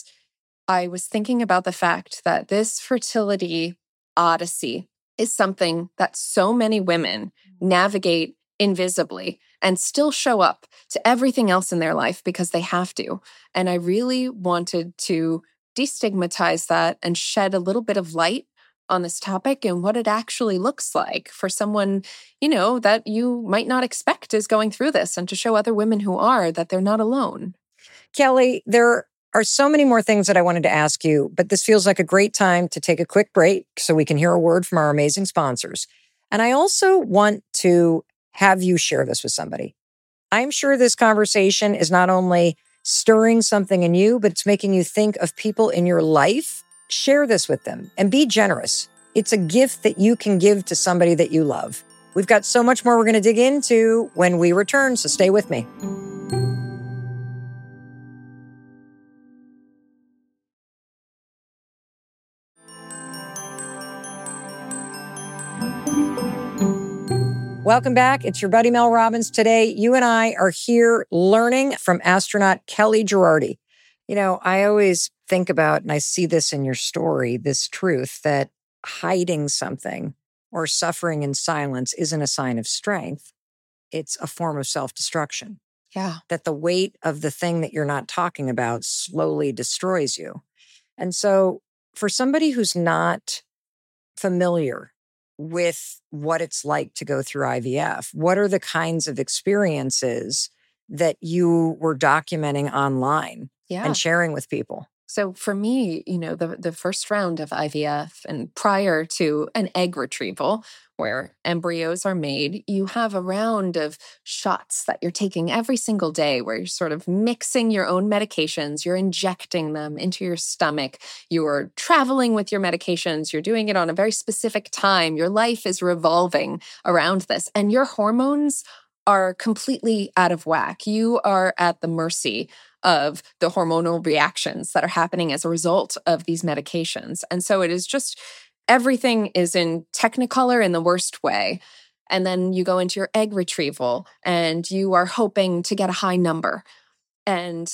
I was thinking about the fact that this fertility odyssey is something that so many women navigate invisibly and still show up to everything else in their life because they have to. And I really wanted to destigmatize that and shed a little bit of light on this topic and what it actually looks like for someone, that you might not expect is going through this, and to show other women who are that they're not alone. Kelly, there are so many more things that I wanted to ask you, but this feels like a great time to take a quick break so we can hear a word from our amazing sponsors. And I also want to have you share this with somebody. I'm sure this conversation is not only stirring something in you, but it's making you think of people in your life. Share this with them and be generous. It's a gift that you can give to somebody that you love. We've got so much more we're going to dig into when we return, so stay with me. Welcome back. It's your buddy Mel Robbins. Today, you and I are here learning from astronaut Kelly Gerardi. I always think about, and I see this in your story, this truth that hiding something or suffering in silence isn't a sign of strength. It's a form of self-destruction. Yeah. That the weight of the thing that you're not talking about slowly destroys you. And so for somebody who's not familiar with what it's like to go through IVF, what are the kinds of experiences that you were documenting online and sharing with people? So for me, the first round of IVF and prior to an egg retrieval where embryos are made, you have a round of shots that you're taking every single day where you're sort of mixing your own medications, you're injecting them into your stomach, you're traveling with your medications, you're doing it on a very specific time, your life is revolving around this, and your hormones are completely out of whack. You are at the mercy of the hormonal reactions that are happening as a result of these medications. And so it is just, everything is in technicolor in the worst way. And then you go into your egg retrieval and you are hoping to get a high number. And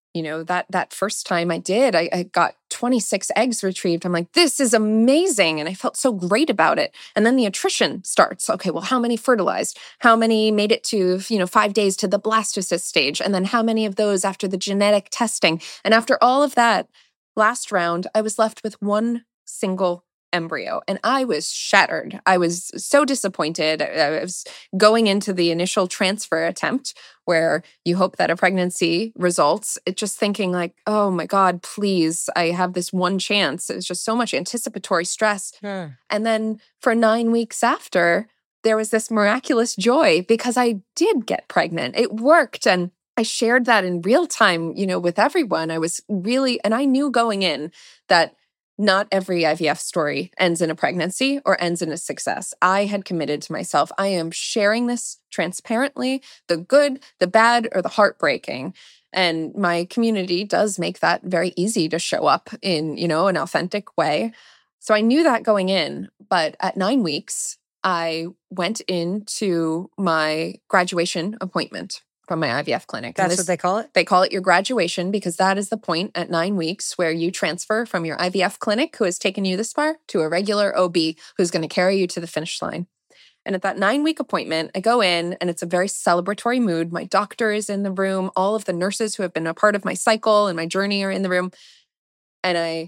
that first time I did, I got 26 eggs retrieved. I'm like, this is amazing. And I felt so great about it. And then the attrition starts. Okay, well, how many fertilized? How many made it to, 5 days to the blastocyst stage? And then how many of those after the genetic testing? And after all of that, last round, I was left with one single embryo. And I was shattered. I was so disappointed. I was going into the initial transfer attempt where you hope that a pregnancy results, just thinking like, oh my God, please, I have this one chance. It was just so much anticipatory stress. And then for 9 weeks after, there was this miraculous joy because I did get pregnant. It worked. And I shared that in real time, with everyone. I was really, and I knew going in that not every IVF story ends in a pregnancy or ends in a success. I had committed to myself, I am sharing this transparently, the good, the bad, or the heartbreaking. And my community does make that very easy to show up in, an authentic way. So I knew that going in. But at 9 weeks, I went into my graduation appointment from my IVF clinic. That's what they call it? They call it your graduation because that is the point at 9 weeks where you transfer from your IVF clinic who has taken you this far to a regular OB who's going to carry you to the finish line. And at that 9-week appointment, I go in and it's a very celebratory mood. My doctor is in the room. All of the nurses who have been a part of my cycle and my journey are in the room. And I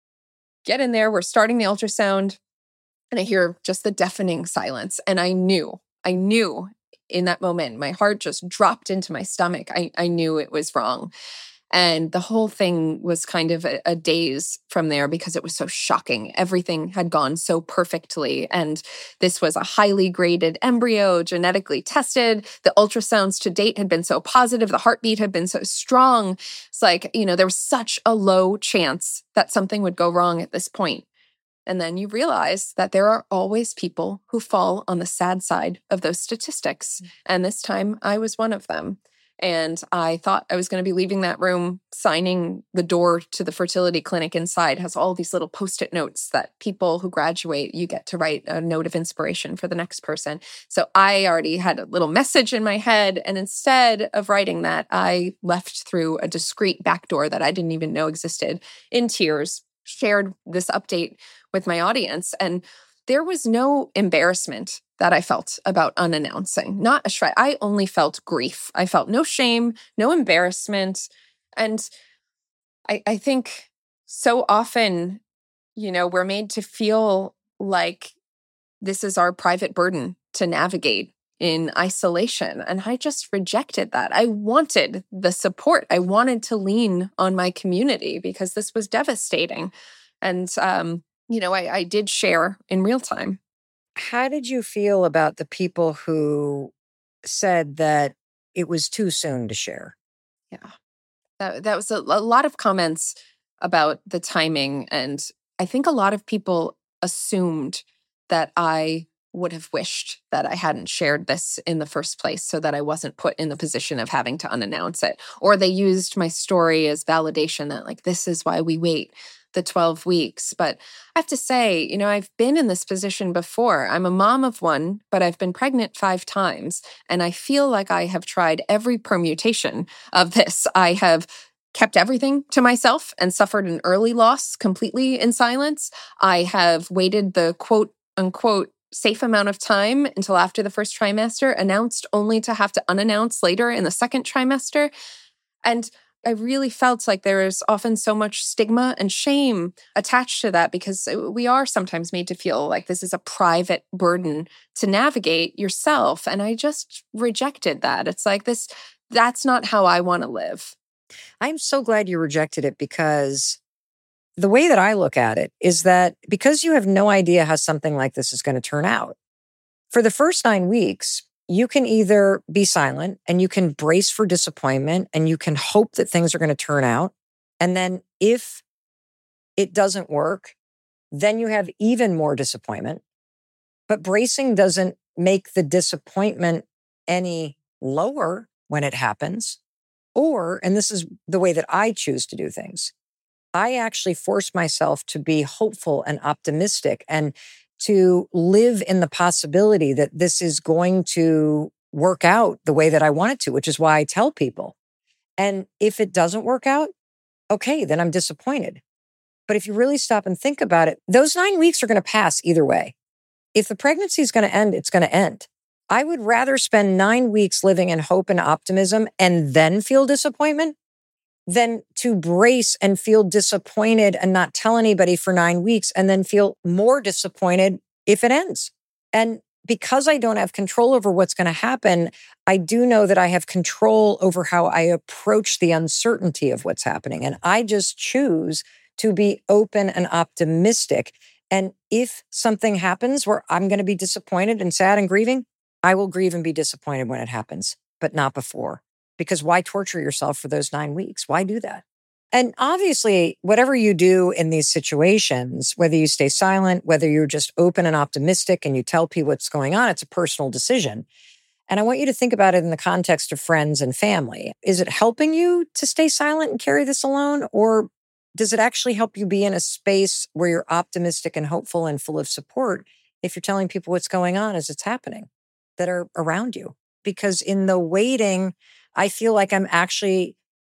get in there, we're starting the ultrasound, and I hear just the deafening silence. And I knew in that moment, my heart just dropped into my stomach. I knew it was wrong. And the whole thing was kind of a daze from there because it was so shocking. Everything had gone so perfectly. And this was a highly graded embryo, genetically tested. The ultrasounds to date had been so positive. The heartbeat had been so strong. It's like, there was such a low chance that something would go wrong at this point. And then you realize that there are always people who fall on the sad side of those statistics. And this time I was one of them. And I thought I was going to be leaving that room, signing the door to the fertility clinic inside has all these little Post-it notes that people who graduate, you get to write a note of inspiration for the next person. So I already had a little message in my head. And instead of writing that, I left through a discreet back door that I didn't even know existed in tears, shared this update with my audience. And there was no embarrassment that I felt about unannouncing, not a shred. I only felt grief. I felt no shame, no embarrassment. And I think so often, we're made to feel like this is our private burden to navigate in isolation. And I just rejected that. I wanted the support. I wanted to lean on my community because this was devastating. And, I did share in real time. How did you feel about the people who said that it was too soon to share? Yeah, that was a lot of comments about the timing. And I think a lot of people assumed that I would have wished that I hadn't shared this in the first place so that I wasn't put in the position of having to unannounce it. Or they used my story as validation that this is why we wait the 12 weeks. But I have to say, I've been in this position before. I'm a mom of one, but I've been pregnant 5 times. And I feel like I have tried every permutation of this. I have kept everything to myself and suffered an early loss completely in silence. I have waited the quote unquote safe amount of time until after the first trimester, announced only to have to unannounce later in the second trimester. And I really felt like there is often so much stigma and shame attached to that because we are sometimes made to feel like this is a private burden to navigate yourself. And I just rejected that. It's like that's not how I want to live. I'm so glad you rejected it because the way that I look at it is that because you have no idea how something like this is going to turn out, for the first 9 weeks, you can either be silent and you can brace for disappointment and you can hope that things are going to turn out. And then if it doesn't work, then you have even more disappointment. But bracing doesn't make the disappointment any lower when it happens. Or, and this is the way that I choose to do things, I actually force myself to be hopeful and optimistic and to live in the possibility that this is going to work out the way that I want it to, which is why I tell people. And if it doesn't work out, okay, then I'm disappointed. But if you really stop and think about it, those 9 weeks are going to pass either way. If the pregnancy is going to end, it's going to end. I would rather spend 9 weeks living in hope and optimism and then feel disappointment than to brace and feel disappointed and not tell anybody for 9 weeks and then feel more disappointed if it ends. And because I don't have control over what's going to happen, I do know that I have control over how I approach the uncertainty of what's happening. And I just choose to be open and optimistic. And if something happens where I'm going to be disappointed and sad and grieving, I will grieve and be disappointed when it happens, but not before. Because why torture yourself for those 9 weeks? Why do that? And obviously, whatever you do in these situations, whether you stay silent, whether you're just open and optimistic and you tell people what's going on, it's a personal decision. And I want you to think about it in the context of friends and family. Is it helping you to stay silent and carry this alone? Or does it actually help you be in a space where you're optimistic and hopeful and full of support if you're telling people what's going on as it's happening that are around you? Because in the waiting, I feel like I'm actually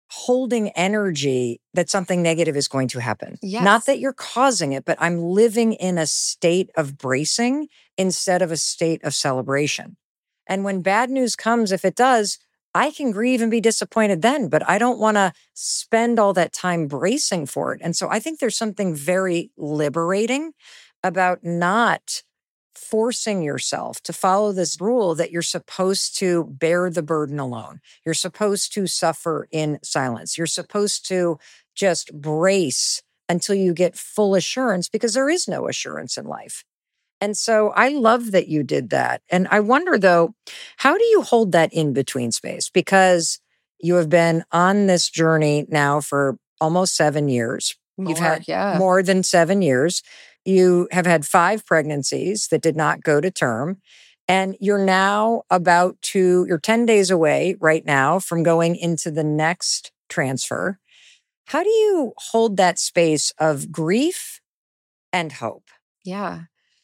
holding energy that something negative is going to happen. Yes. Not that you're causing it, but I'm living in a state of bracing instead of a state of celebration. And when bad news comes, if it does, I can grieve and be disappointed then, but I don't want to spend all that time bracing for it. And so I think there's something very liberating about not forcing yourself to follow this rule that you're supposed to bear the burden alone. You're supposed to suffer in silence. You're supposed to just brace until you get full assurance, because there is no assurance in life. And so I love that you did that. And I wonder, though, how do you hold that in between space? Because you have been on this journey now for almost 7 years. You've had more than 7 years. You have had 5 pregnancies that did not go to term. And you're now you're 10 days away right now from going into the next transfer. How do you hold that space of grief and hope? Yeah.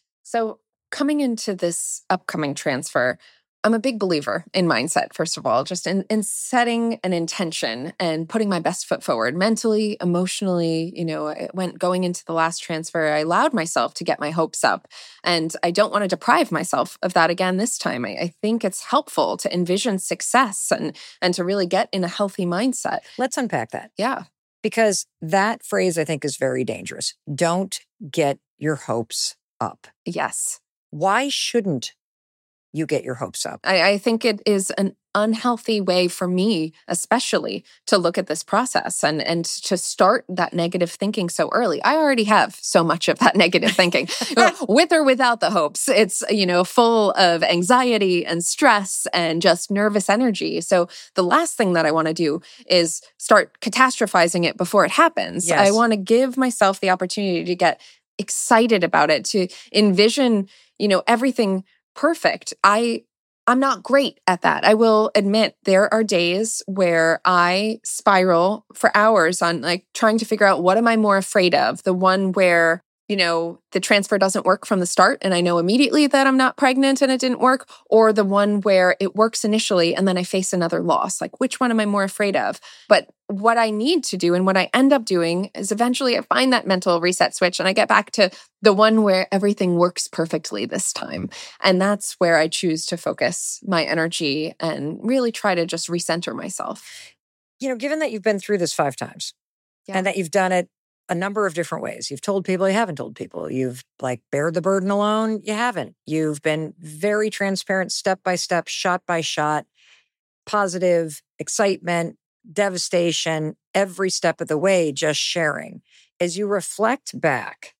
So coming into this upcoming transfer, I'm a big believer in mindset, first of all, just in setting an intention and putting my best foot forward mentally, emotionally. Going into the last transfer, I allowed myself to get my hopes up, and I don't want to deprive myself of that again this time. I think it's helpful to envision success and to really get in a healthy mindset. Let's unpack that. Yeah. Because that phrase, I think, is very dangerous. Don't get your hopes up. Yes. Why shouldn't you get your hopes up? I think it is an unhealthy way for me, especially, to look at this process and to start that negative thinking so early. I already have so much of that negative thinking, with or without the hopes. It's, full of anxiety and stress and just nervous energy. So the last thing that I want to do is start catastrophizing it before it happens. Yes. I want to give myself the opportunity to get excited about it, to envision, everything perfect. I'm not great at that. I will admit there are days where I spiral for hours on trying to figure out what am I more afraid of? The one where, the transfer doesn't work from the start and I know immediately that I'm not pregnant and it didn't work, or the one where it works initially and then I face another loss. Which one am I more afraid of? But what I need to do and what I end up doing is eventually I find that mental reset switch and I get back to the one where everything works perfectly this time. And that's where I choose to focus my energy and really try to just recenter myself. Given that you've been through this 5 times and that you've done it a number of different ways. You've told people, you haven't told people. You've bared the burden alone. You haven't. You've been very transparent, step by step, shot by shot, positive, excitement, devastation, every step of the way, just sharing. As you reflect back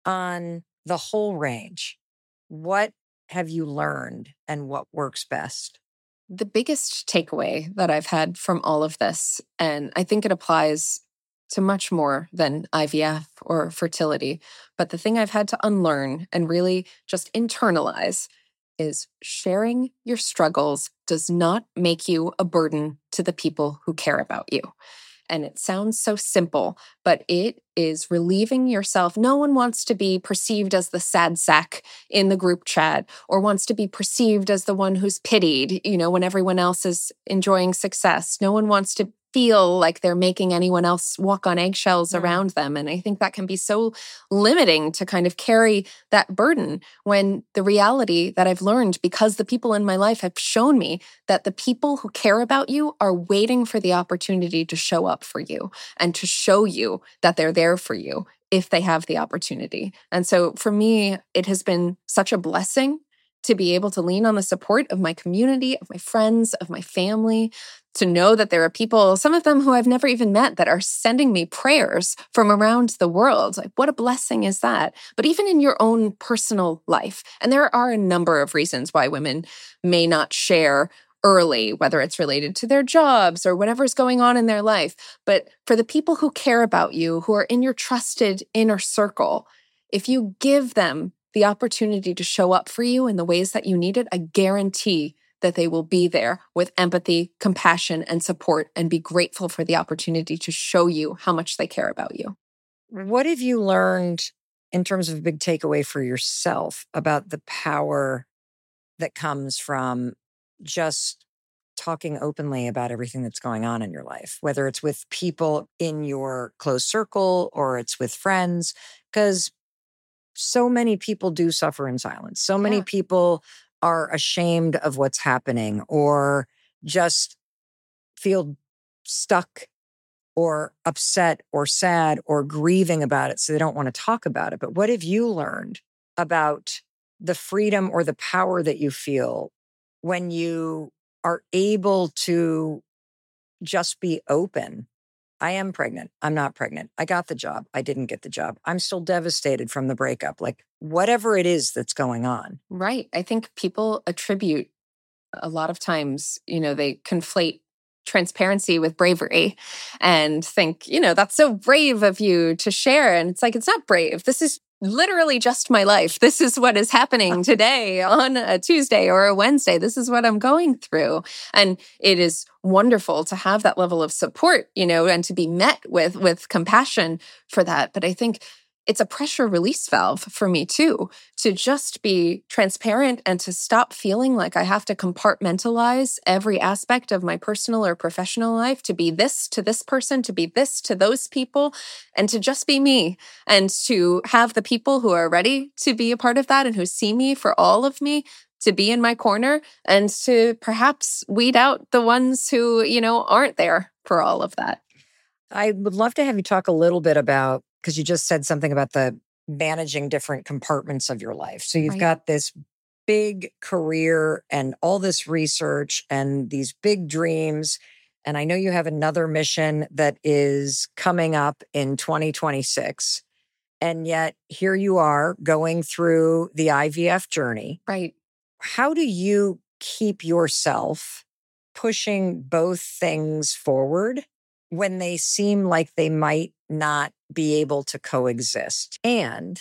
on the whole range, what have you learned and what works best? The biggest takeaway that I've had from all of this, and I think it applies to much more than IVF or fertility, but the thing I've had to unlearn and really just internalize is sharing your struggles does not make you a burden to the people who care about you. And it sounds so simple, but it is relieving yourself. No one wants to be perceived as the sad sack in the group chat or wants to be perceived as the one who's pitied, when everyone else is enjoying success. No one wants to feel like they're making anyone else walk on eggshells around them. And I think that can be so limiting to kind of carry that burden, when the reality that I've learned, because the people in my life have shown me that the people who care about you are waiting for the opportunity to show up for you and to show you that they're there for you if they have the opportunity. And so for me, it has been such a blessing to be able to lean on the support of my community, of my friends, of my family, to know that there are people, some of them who I've never even met, that are sending me prayers from around the world. What a blessing is that? But even in your own personal life, and there are a number of reasons why women may not share early, whether it's related to their jobs or whatever's going on in their life. But for the people who care about you, who are in your trusted inner circle, if you give them the opportunity to show up for you in the ways that you need it, I guarantee that they will be there with empathy, compassion, and support, and be grateful for the opportunity to show you how much they care about you. What have you learned in terms of a big takeaway for yourself about the power that comes from just talking openly about everything that's going on in your life, whether it's with people in your close circle or it's with friends, because so many people do suffer in silence. So many people are ashamed of what's happening or just feel stuck or upset or sad or grieving about it, so they don't want to talk about it. But what have you learned about the freedom or the power that you feel when you are able to just be open? I am pregnant. I'm not pregnant. I got the job. I didn't get the job. I'm still devastated from the breakup. Like, whatever it is that's going on. Right. I think people attribute a lot of times, they conflate transparency with bravery and think, that's so brave of you to share. And it's like, it's not brave. This is literally just my life. This is what is happening today on a Tuesday or a Wednesday. This is what I'm going through. And it is wonderful to have that level of support, and to be met with compassion for that. But I think it's a pressure release valve for me too, to just be transparent and to stop feeling like I have to compartmentalize every aspect of my personal or professional life to be this to this person, to be this to those people, and to just be me, and to have the people who are ready to be a part of that and who see me for all of me to be in my corner, and to perhaps weed out the ones who, aren't there for all of that. I would love to have you talk a little bit about, because you just said something about the managing different compartments of your life. So you've got this big career and all this research and these big dreams. And I know you have another mission that is coming up in 2026. And yet here you are going through the IVF journey. Right. How do you keep yourself pushing both things forward when they seem like they might not be able to coexist? And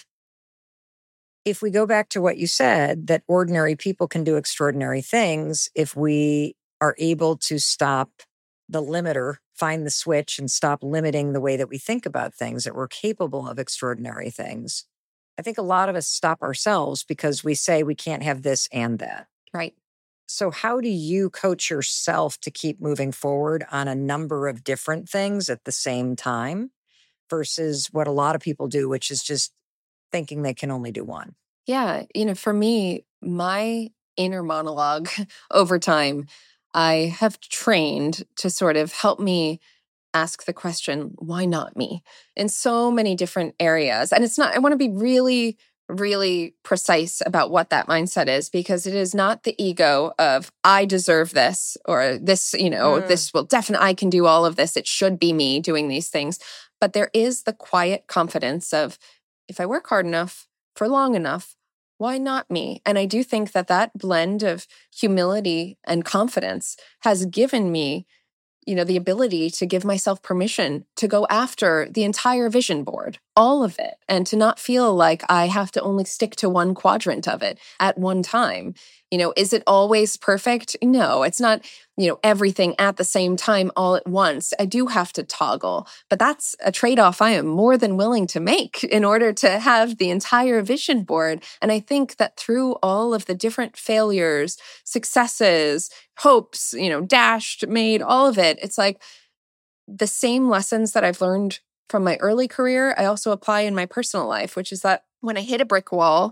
if we go back to what you said, that ordinary people can do extraordinary things, if we are able to stop the limiter, find the switch and stop limiting the way that we think about things, that we're capable of extraordinary things. I think a lot of us stop ourselves because we say we can't have this and that. Right. So how do you coach yourself to keep moving forward on a number of different things at the same time versus what a lot of people do, which is just thinking they can only do one? Yeah. For me, my inner monologue over time, I have trained to sort of help me ask the question, why not me? In so many different areas. And it's not, I want to be really, really precise about what that mindset is, because it is not the ego of I deserve this, or this, this will definitely, I can do all of this. It should be me doing these things. But there is the quiet confidence of, if I work hard enough for long enough, why not me? And I do think that blend of humility and confidence has given me, the ability to give myself permission to go after the entire vision board, all of it, and to not feel like I have to only stick to one quadrant of it at one time. Is it always perfect? No, it's not, everything at the same time all at once. I do have to toggle, but that's a trade-off I am more than willing to make in order to have the entire vision board. And I think that through all of the different failures, successes, hopes, dashed, made, all of it, it's like the same lessons that I've learned from my early career, I also apply in my personal life, which is that when I hit a brick wall,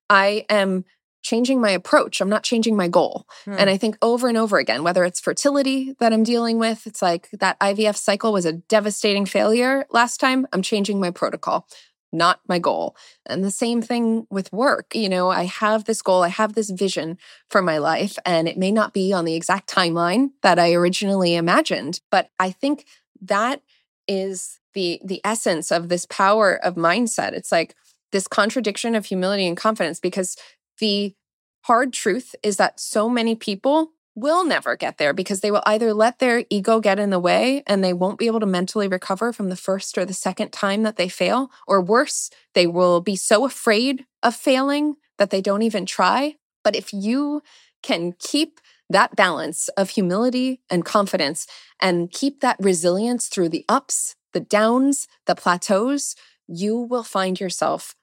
I am changing my approach. I'm not changing my goal. And I think over and over again, whether it's fertility that I'm dealing with, it's like that IVF cycle was a devastating failure last time. I'm changing my protocol, not my goal. And the same thing with work. I have this goal, I have this vision for my life, and it may not be on the exact timeline that I originally imagined. But I think that is the essence of this power of mindset. It's like this contradiction of humility and confidence, because the hard truth is that so many people will never get there because they will either let their ego get in the way and they won't be able to mentally recover from the first or the second time that they fail, or worse, they will be so afraid of failing that they don't even try. But if you can keep that balance of humility and confidence and keep that resilience through the ups, the downs, the plateaus, you will find yourself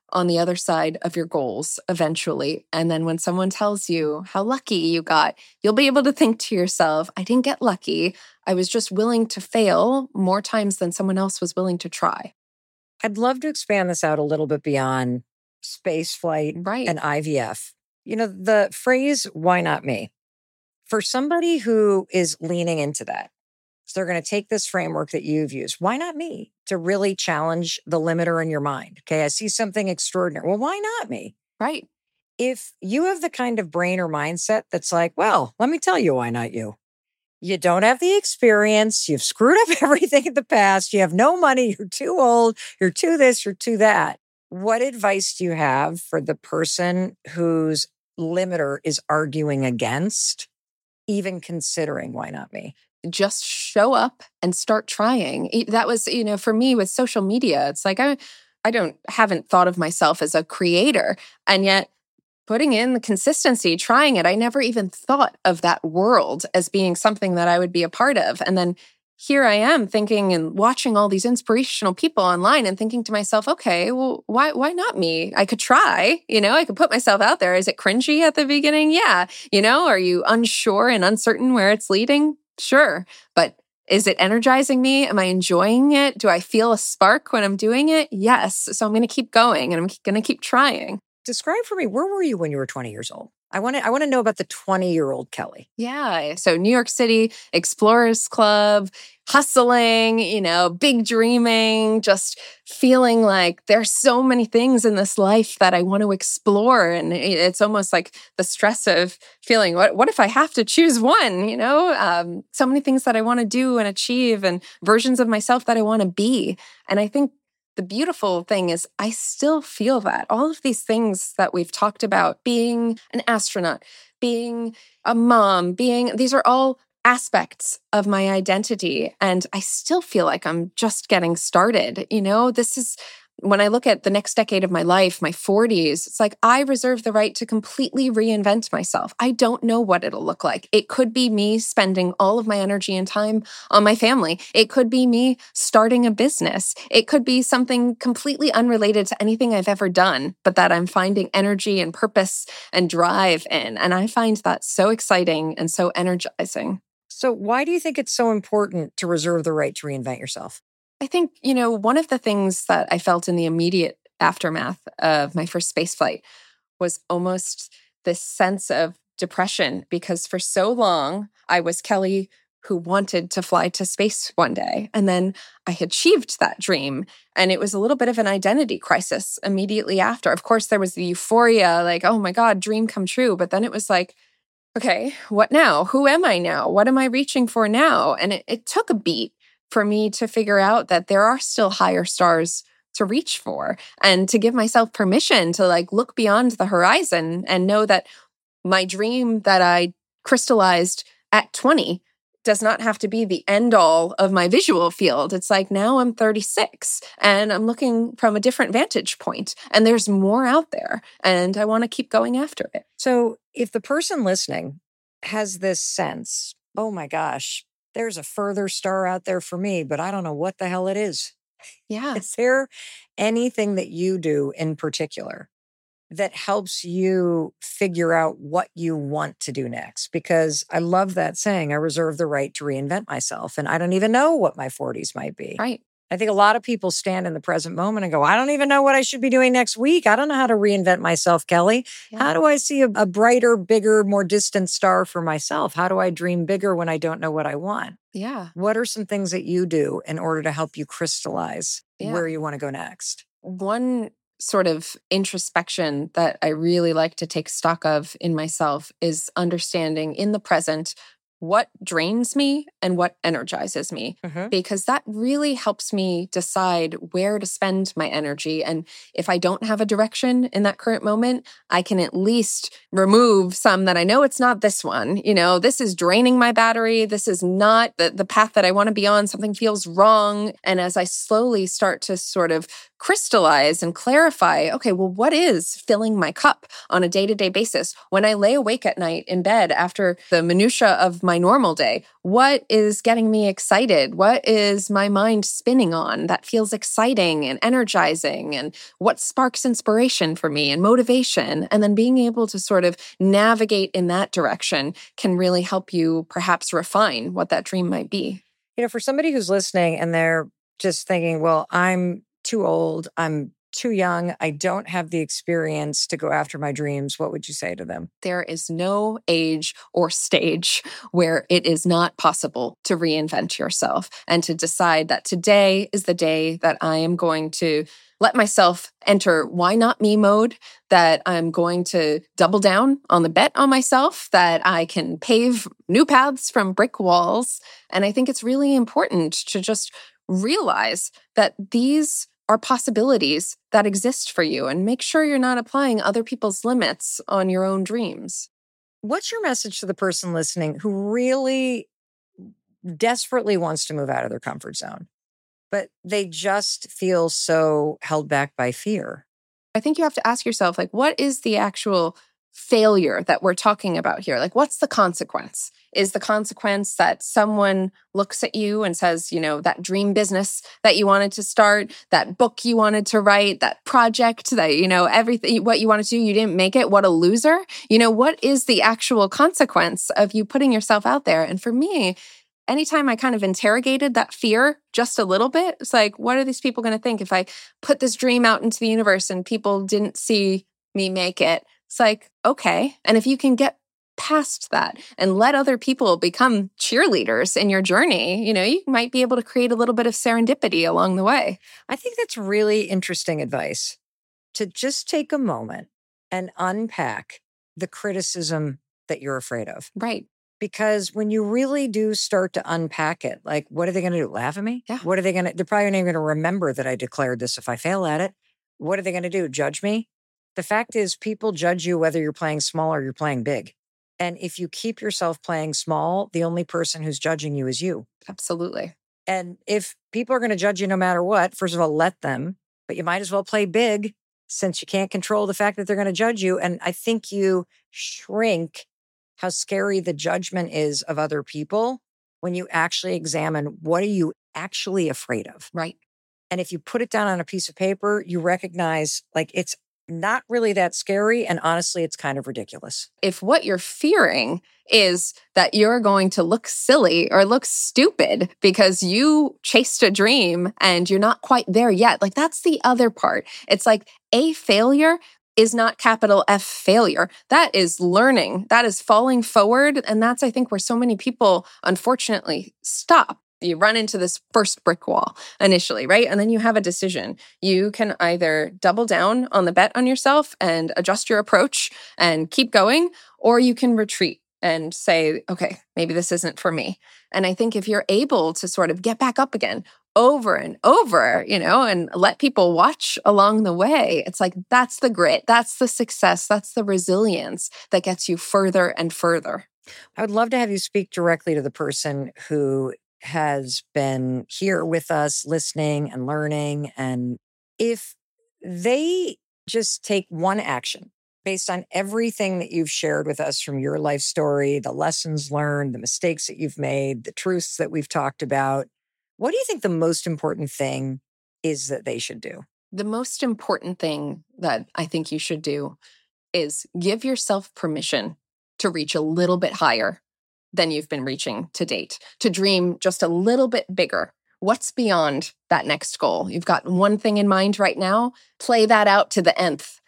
on the other side of your goals eventually. And then when someone tells you how lucky you got, you'll be able to think to yourself, I didn't get lucky. I was just willing to fail more times than someone else was willing to try. I'd love to expand this out a little bit beyond space flight and IVF. The phrase, why not me? For somebody who is leaning into that, so they're going to take this framework that you've used, why not me? To really challenge the limiter in your mind. Okay, I see something extraordinary. Well, why not me? Right. If you have the kind of brain or mindset that's like, well, let me tell you why not you. You don't have the experience. You've screwed up everything in the past. You have no money. You're too old. You're too this. You're too that. What advice do you have for the person whose limiter is arguing against even considering why not me? Just show up and start trying. That was, for me with social media, it's like I haven't thought of myself as a creator. And yet putting in the consistency, trying it, I never even thought of that world as being something that I would be a part of. And then here I am thinking and watching all these inspirational people online and thinking to myself, okay, well, why not me? I could try, I could put myself out there. Is it cringy at the beginning? Yeah. Are you unsure and uncertain where it's leading? Sure. But is it energizing me? Am I enjoying it? Do I feel a spark when I'm doing it? Yes. So I'm going to keep going and I'm going to keep trying. Describe for me, where were you when you were 20 years old? I want to know about the 20-year-old Kelly. Yeah. So New York City, Explorers Club, hustling, big dreaming, just feeling like there's so many things in this life that I want to explore. And it's almost like the stress of feeling, what if I have to choose one, so many things that I want to do and achieve and versions of myself that I want to be. And I think the beautiful thing is I still feel that. All of these things that we've talked about, being an astronaut, being a mom, these are all aspects of my identity. And I still feel like I'm just getting started. This is, when I look at the next decade of my life, my 40s, it's like I reserve the right to completely reinvent myself. I don't know what it'll look like. It could be me spending all of my energy and time on my family. It could be me starting a business. It could be something completely unrelated to anything I've ever done, but that I'm finding energy and purpose and drive in. And I find that so exciting and so energizing. So why do you think it's so important to reserve the right to reinvent yourself? I think, one of the things that I felt in the immediate aftermath of my first spaceflight was almost this sense of depression, because for so long I was Kelly who wanted to fly to space one day. And then I achieved that dream. And it was a little bit of an identity crisis immediately after. Of course, there was the euphoria, like, oh my God, dream come true. But then it was like, okay, what now? Who am I now? What am I reaching for now? And it took a beat for me to figure out that there are still higher stars to reach for, and to give myself permission to look beyond the horizon and know that my dream that I crystallized at 20 does not have to be the end all of my visual field. It's like, now I'm 36 and I'm looking from a different vantage point, and there's more out there and I want to keep going after it. So if the person listening has this sense, oh my gosh, there's a further star out there for me, but I don't know what the hell it is. Yeah. Is there anything that you do in particular that helps you figure out what you want to do next? Because I love that saying, I reserve the right to reinvent myself. And I don't even know what my 40s might be. Right. I think a lot of people stand in the present moment and go, I don't even know what I should be doing next week. I don't know how to reinvent myself, Kelly. Yeah. How do I see a brighter, bigger, more distant star for myself? How do I dream bigger when I don't know what I want? Yeah. What are some things that you do in order to help you crystallize where you want to go next? One sort of introspection that I really like to take stock of in myself is understanding in the present what drains me and what energizes me, because that really helps me decide where to spend my energy. And if I don't have a direction in that current moment, I can at least remove some that I know it's not this one. This is draining my battery. This is not the path that I want to be on. Something feels wrong. And as I slowly start to sort of crystallize and clarify, okay, well, what is filling my cup on a day-to-day basis? When I lay awake at night in bed after the minutia of my normal day? What is getting me excited? What is my mind spinning on that feels exciting and energizing? And what sparks inspiration for me and motivation? And then being able to sort of navigate in that direction can really help you perhaps refine what that dream might be. For somebody who's listening and they're just thinking, well, I'm too old, I'm too young, I don't have the experience to go after my dreams, what would you say to them? There is no age or stage where it is not possible to reinvent yourself and to decide that today is the day that I am going to let myself enter why not me mode, that I'm going to double down on the bet on myself, that I can pave new paths from brick walls. And I think it's really important to just realize that these are possibilities that exist for you and make sure you're not applying other people's limits on your own dreams. What's your message to the person listening who really desperately wants to move out of their comfort zone, but they just feel so held back by fear? I think you have to ask yourself, what is the actual failure that we're talking about here? What's the consequence? Is the consequence that someone looks at you and says, that dream business that you wanted to start, that book you wanted to write, that project that, everything, what you wanted to do, you didn't make it, what a loser? What is the actual consequence of you putting yourself out there? And for me, anytime I kind of interrogated that fear just a little bit, it's what are these people going to think if I put this dream out into the universe and people didn't see me make it? It's okay. And if you can get past that and let other people become cheerleaders in your journey, you might be able to create a little bit of serendipity along the way. I think that's really interesting advice, to just take a moment and unpack the criticism that you're afraid of. Right. Because when you really do start to unpack it, what are they going to do? Laugh at me? Yeah. What are they going to, they're probably not even going to remember that I declared this if I fail at it. What are they going to do? Judge me? The fact is, people judge you whether you're playing small or you're playing big. And if you keep yourself playing small, the only person who's judging you is you. Absolutely. And if people are going to judge you no matter what, first of all, let them, but you might as well play big since you can't control the fact that they're going to judge you. And I think you shrink how scary the judgment is of other people when you actually examine what are you actually afraid of. Right. And if you put it down on a piece of paper, you recognize it's not really that scary. And honestly, it's kind of ridiculous. If what you're fearing is that you're going to look silly or look stupid because you chased a dream and you're not quite there yet, that's the other part. It's a failure is not capital F failure. That is learning. That is falling forward. And that's, I think, where so many people, unfortunately, stop. You run into this first brick wall initially, right? And then you have a decision. You can either double down on the bet on yourself and adjust your approach and keep going, or you can retreat and say, okay, maybe this isn't for me. And I think if you're able to sort of get back up again over and over, and let people watch along the way, it's that's the grit, that's the success, that's the resilience that gets you further and further. I would love to have you speak directly to the person who has been here with us listening and learning. And if they just take one action based on everything that you've shared with us from your life story, the lessons learned, the mistakes that you've made, the truths that we've talked about, what do you think the most important thing is that they should do? The most important thing that I think you should do is give yourself permission to reach a little bit higher than you've been reaching to date, to dream just a little bit bigger. What's beyond that next goal? You've got one thing in mind right now, play that out to the nth,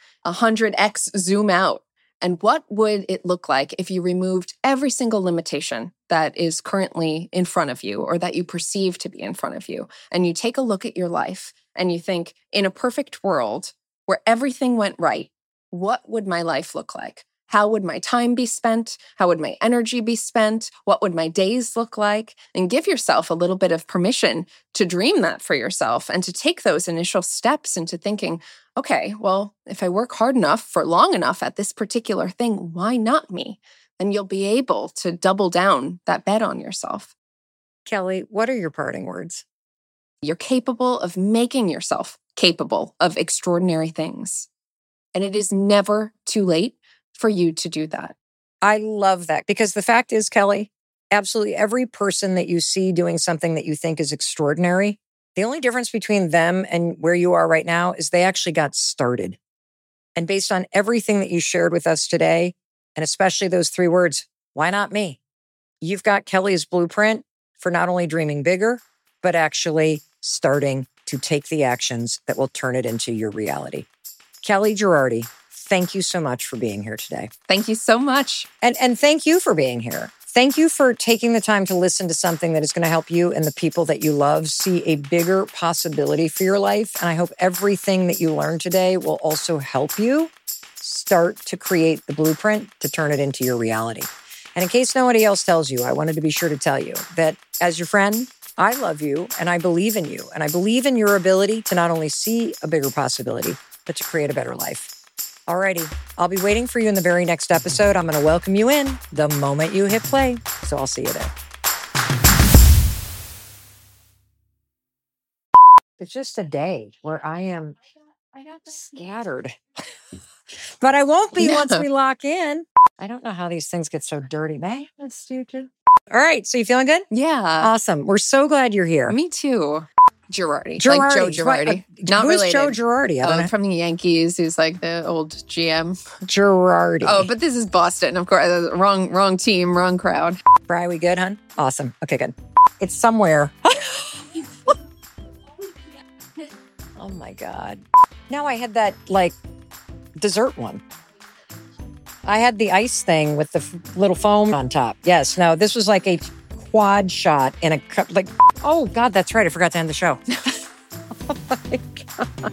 100x zoom out. And what would it look like if you removed every single limitation that is currently in front of you or that you perceive to be in front of you? And you take a look at your life and you think, in a perfect world where everything went right, what would my life look like? How would my time be spent? How would my energy be spent? What would my days look like? And give yourself a little bit of permission to dream that for yourself and to take those initial steps into thinking, okay, well, if I work hard enough for long enough at this particular thing, why not me? And you'll be able to double down that bet on yourself. Kelly, what are your parting words? You're capable of making yourself capable of extraordinary things. And it is never too late for you to do that. I love that because the fact is, Kelly, absolutely every person that you see doing something that you think is extraordinary, the only difference between them and where you are right now is they actually got started. And based on everything that you shared with us today, and especially those 3 words, why not me? You've got Kelly's blueprint for not only dreaming bigger, but actually starting to take the actions that will turn it into your reality. Kelly Girardi, thank you so much for being here today. Thank you so much. And thank you for being here. Thank you for taking the time to listen to something that is going to help you and the people that you love see a bigger possibility for your life. And I hope everything that you learned today will also help you start to create the blueprint to turn it into your reality. And in case nobody else tells you, I wanted to be sure to tell you that as your friend, I love you and I believe in you. And I believe in your ability to not only see a bigger possibility, but to create a better life. Alrighty, I'll be waiting for you in the very next episode. I'm going to welcome you in the moment you hit play. So I'll see you there. It's just a day where I am scattered. But I won't be once we lock in. I don't know how these things get so dirty. Man, that's stupid. All right, so you feeling good? Yeah. Awesome. We're so glad you're here. Me too. Girardi. Like Joe Girardi. What? Not Who's related. Joe Girardi? I don't know. From the Yankees, who's like the old GM. Girardi. Oh, but this is Boston, of course. Wrong team, wrong crowd. Bri, we good, hon? Awesome. Okay, good. It's somewhere. Oh my God. Now I had that dessert one. I had the ice thing with the little foam on top. Yes. No, this was like a quad shot in a cup. Oh God, that's right. I forgot to end the show. Oh my God.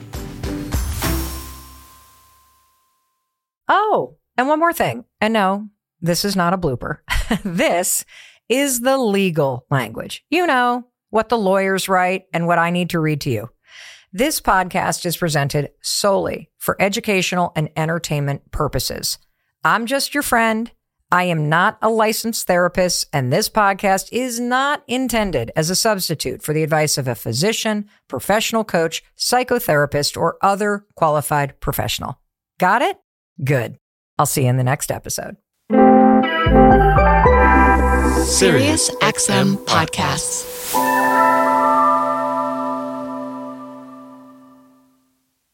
Oh, and one more thing. And no, this is not a blooper. This is the legal language. You know, what the lawyers write and what I need to read to you. This podcast is presented solely for educational and entertainment purposes. I'm just your friend. I am not a licensed therapist, and this podcast is not intended as a substitute for the advice of a physician, professional coach, psychotherapist, or other qualified professional. Got it? Good. I'll see you in the next episode. SiriusXM Podcasts.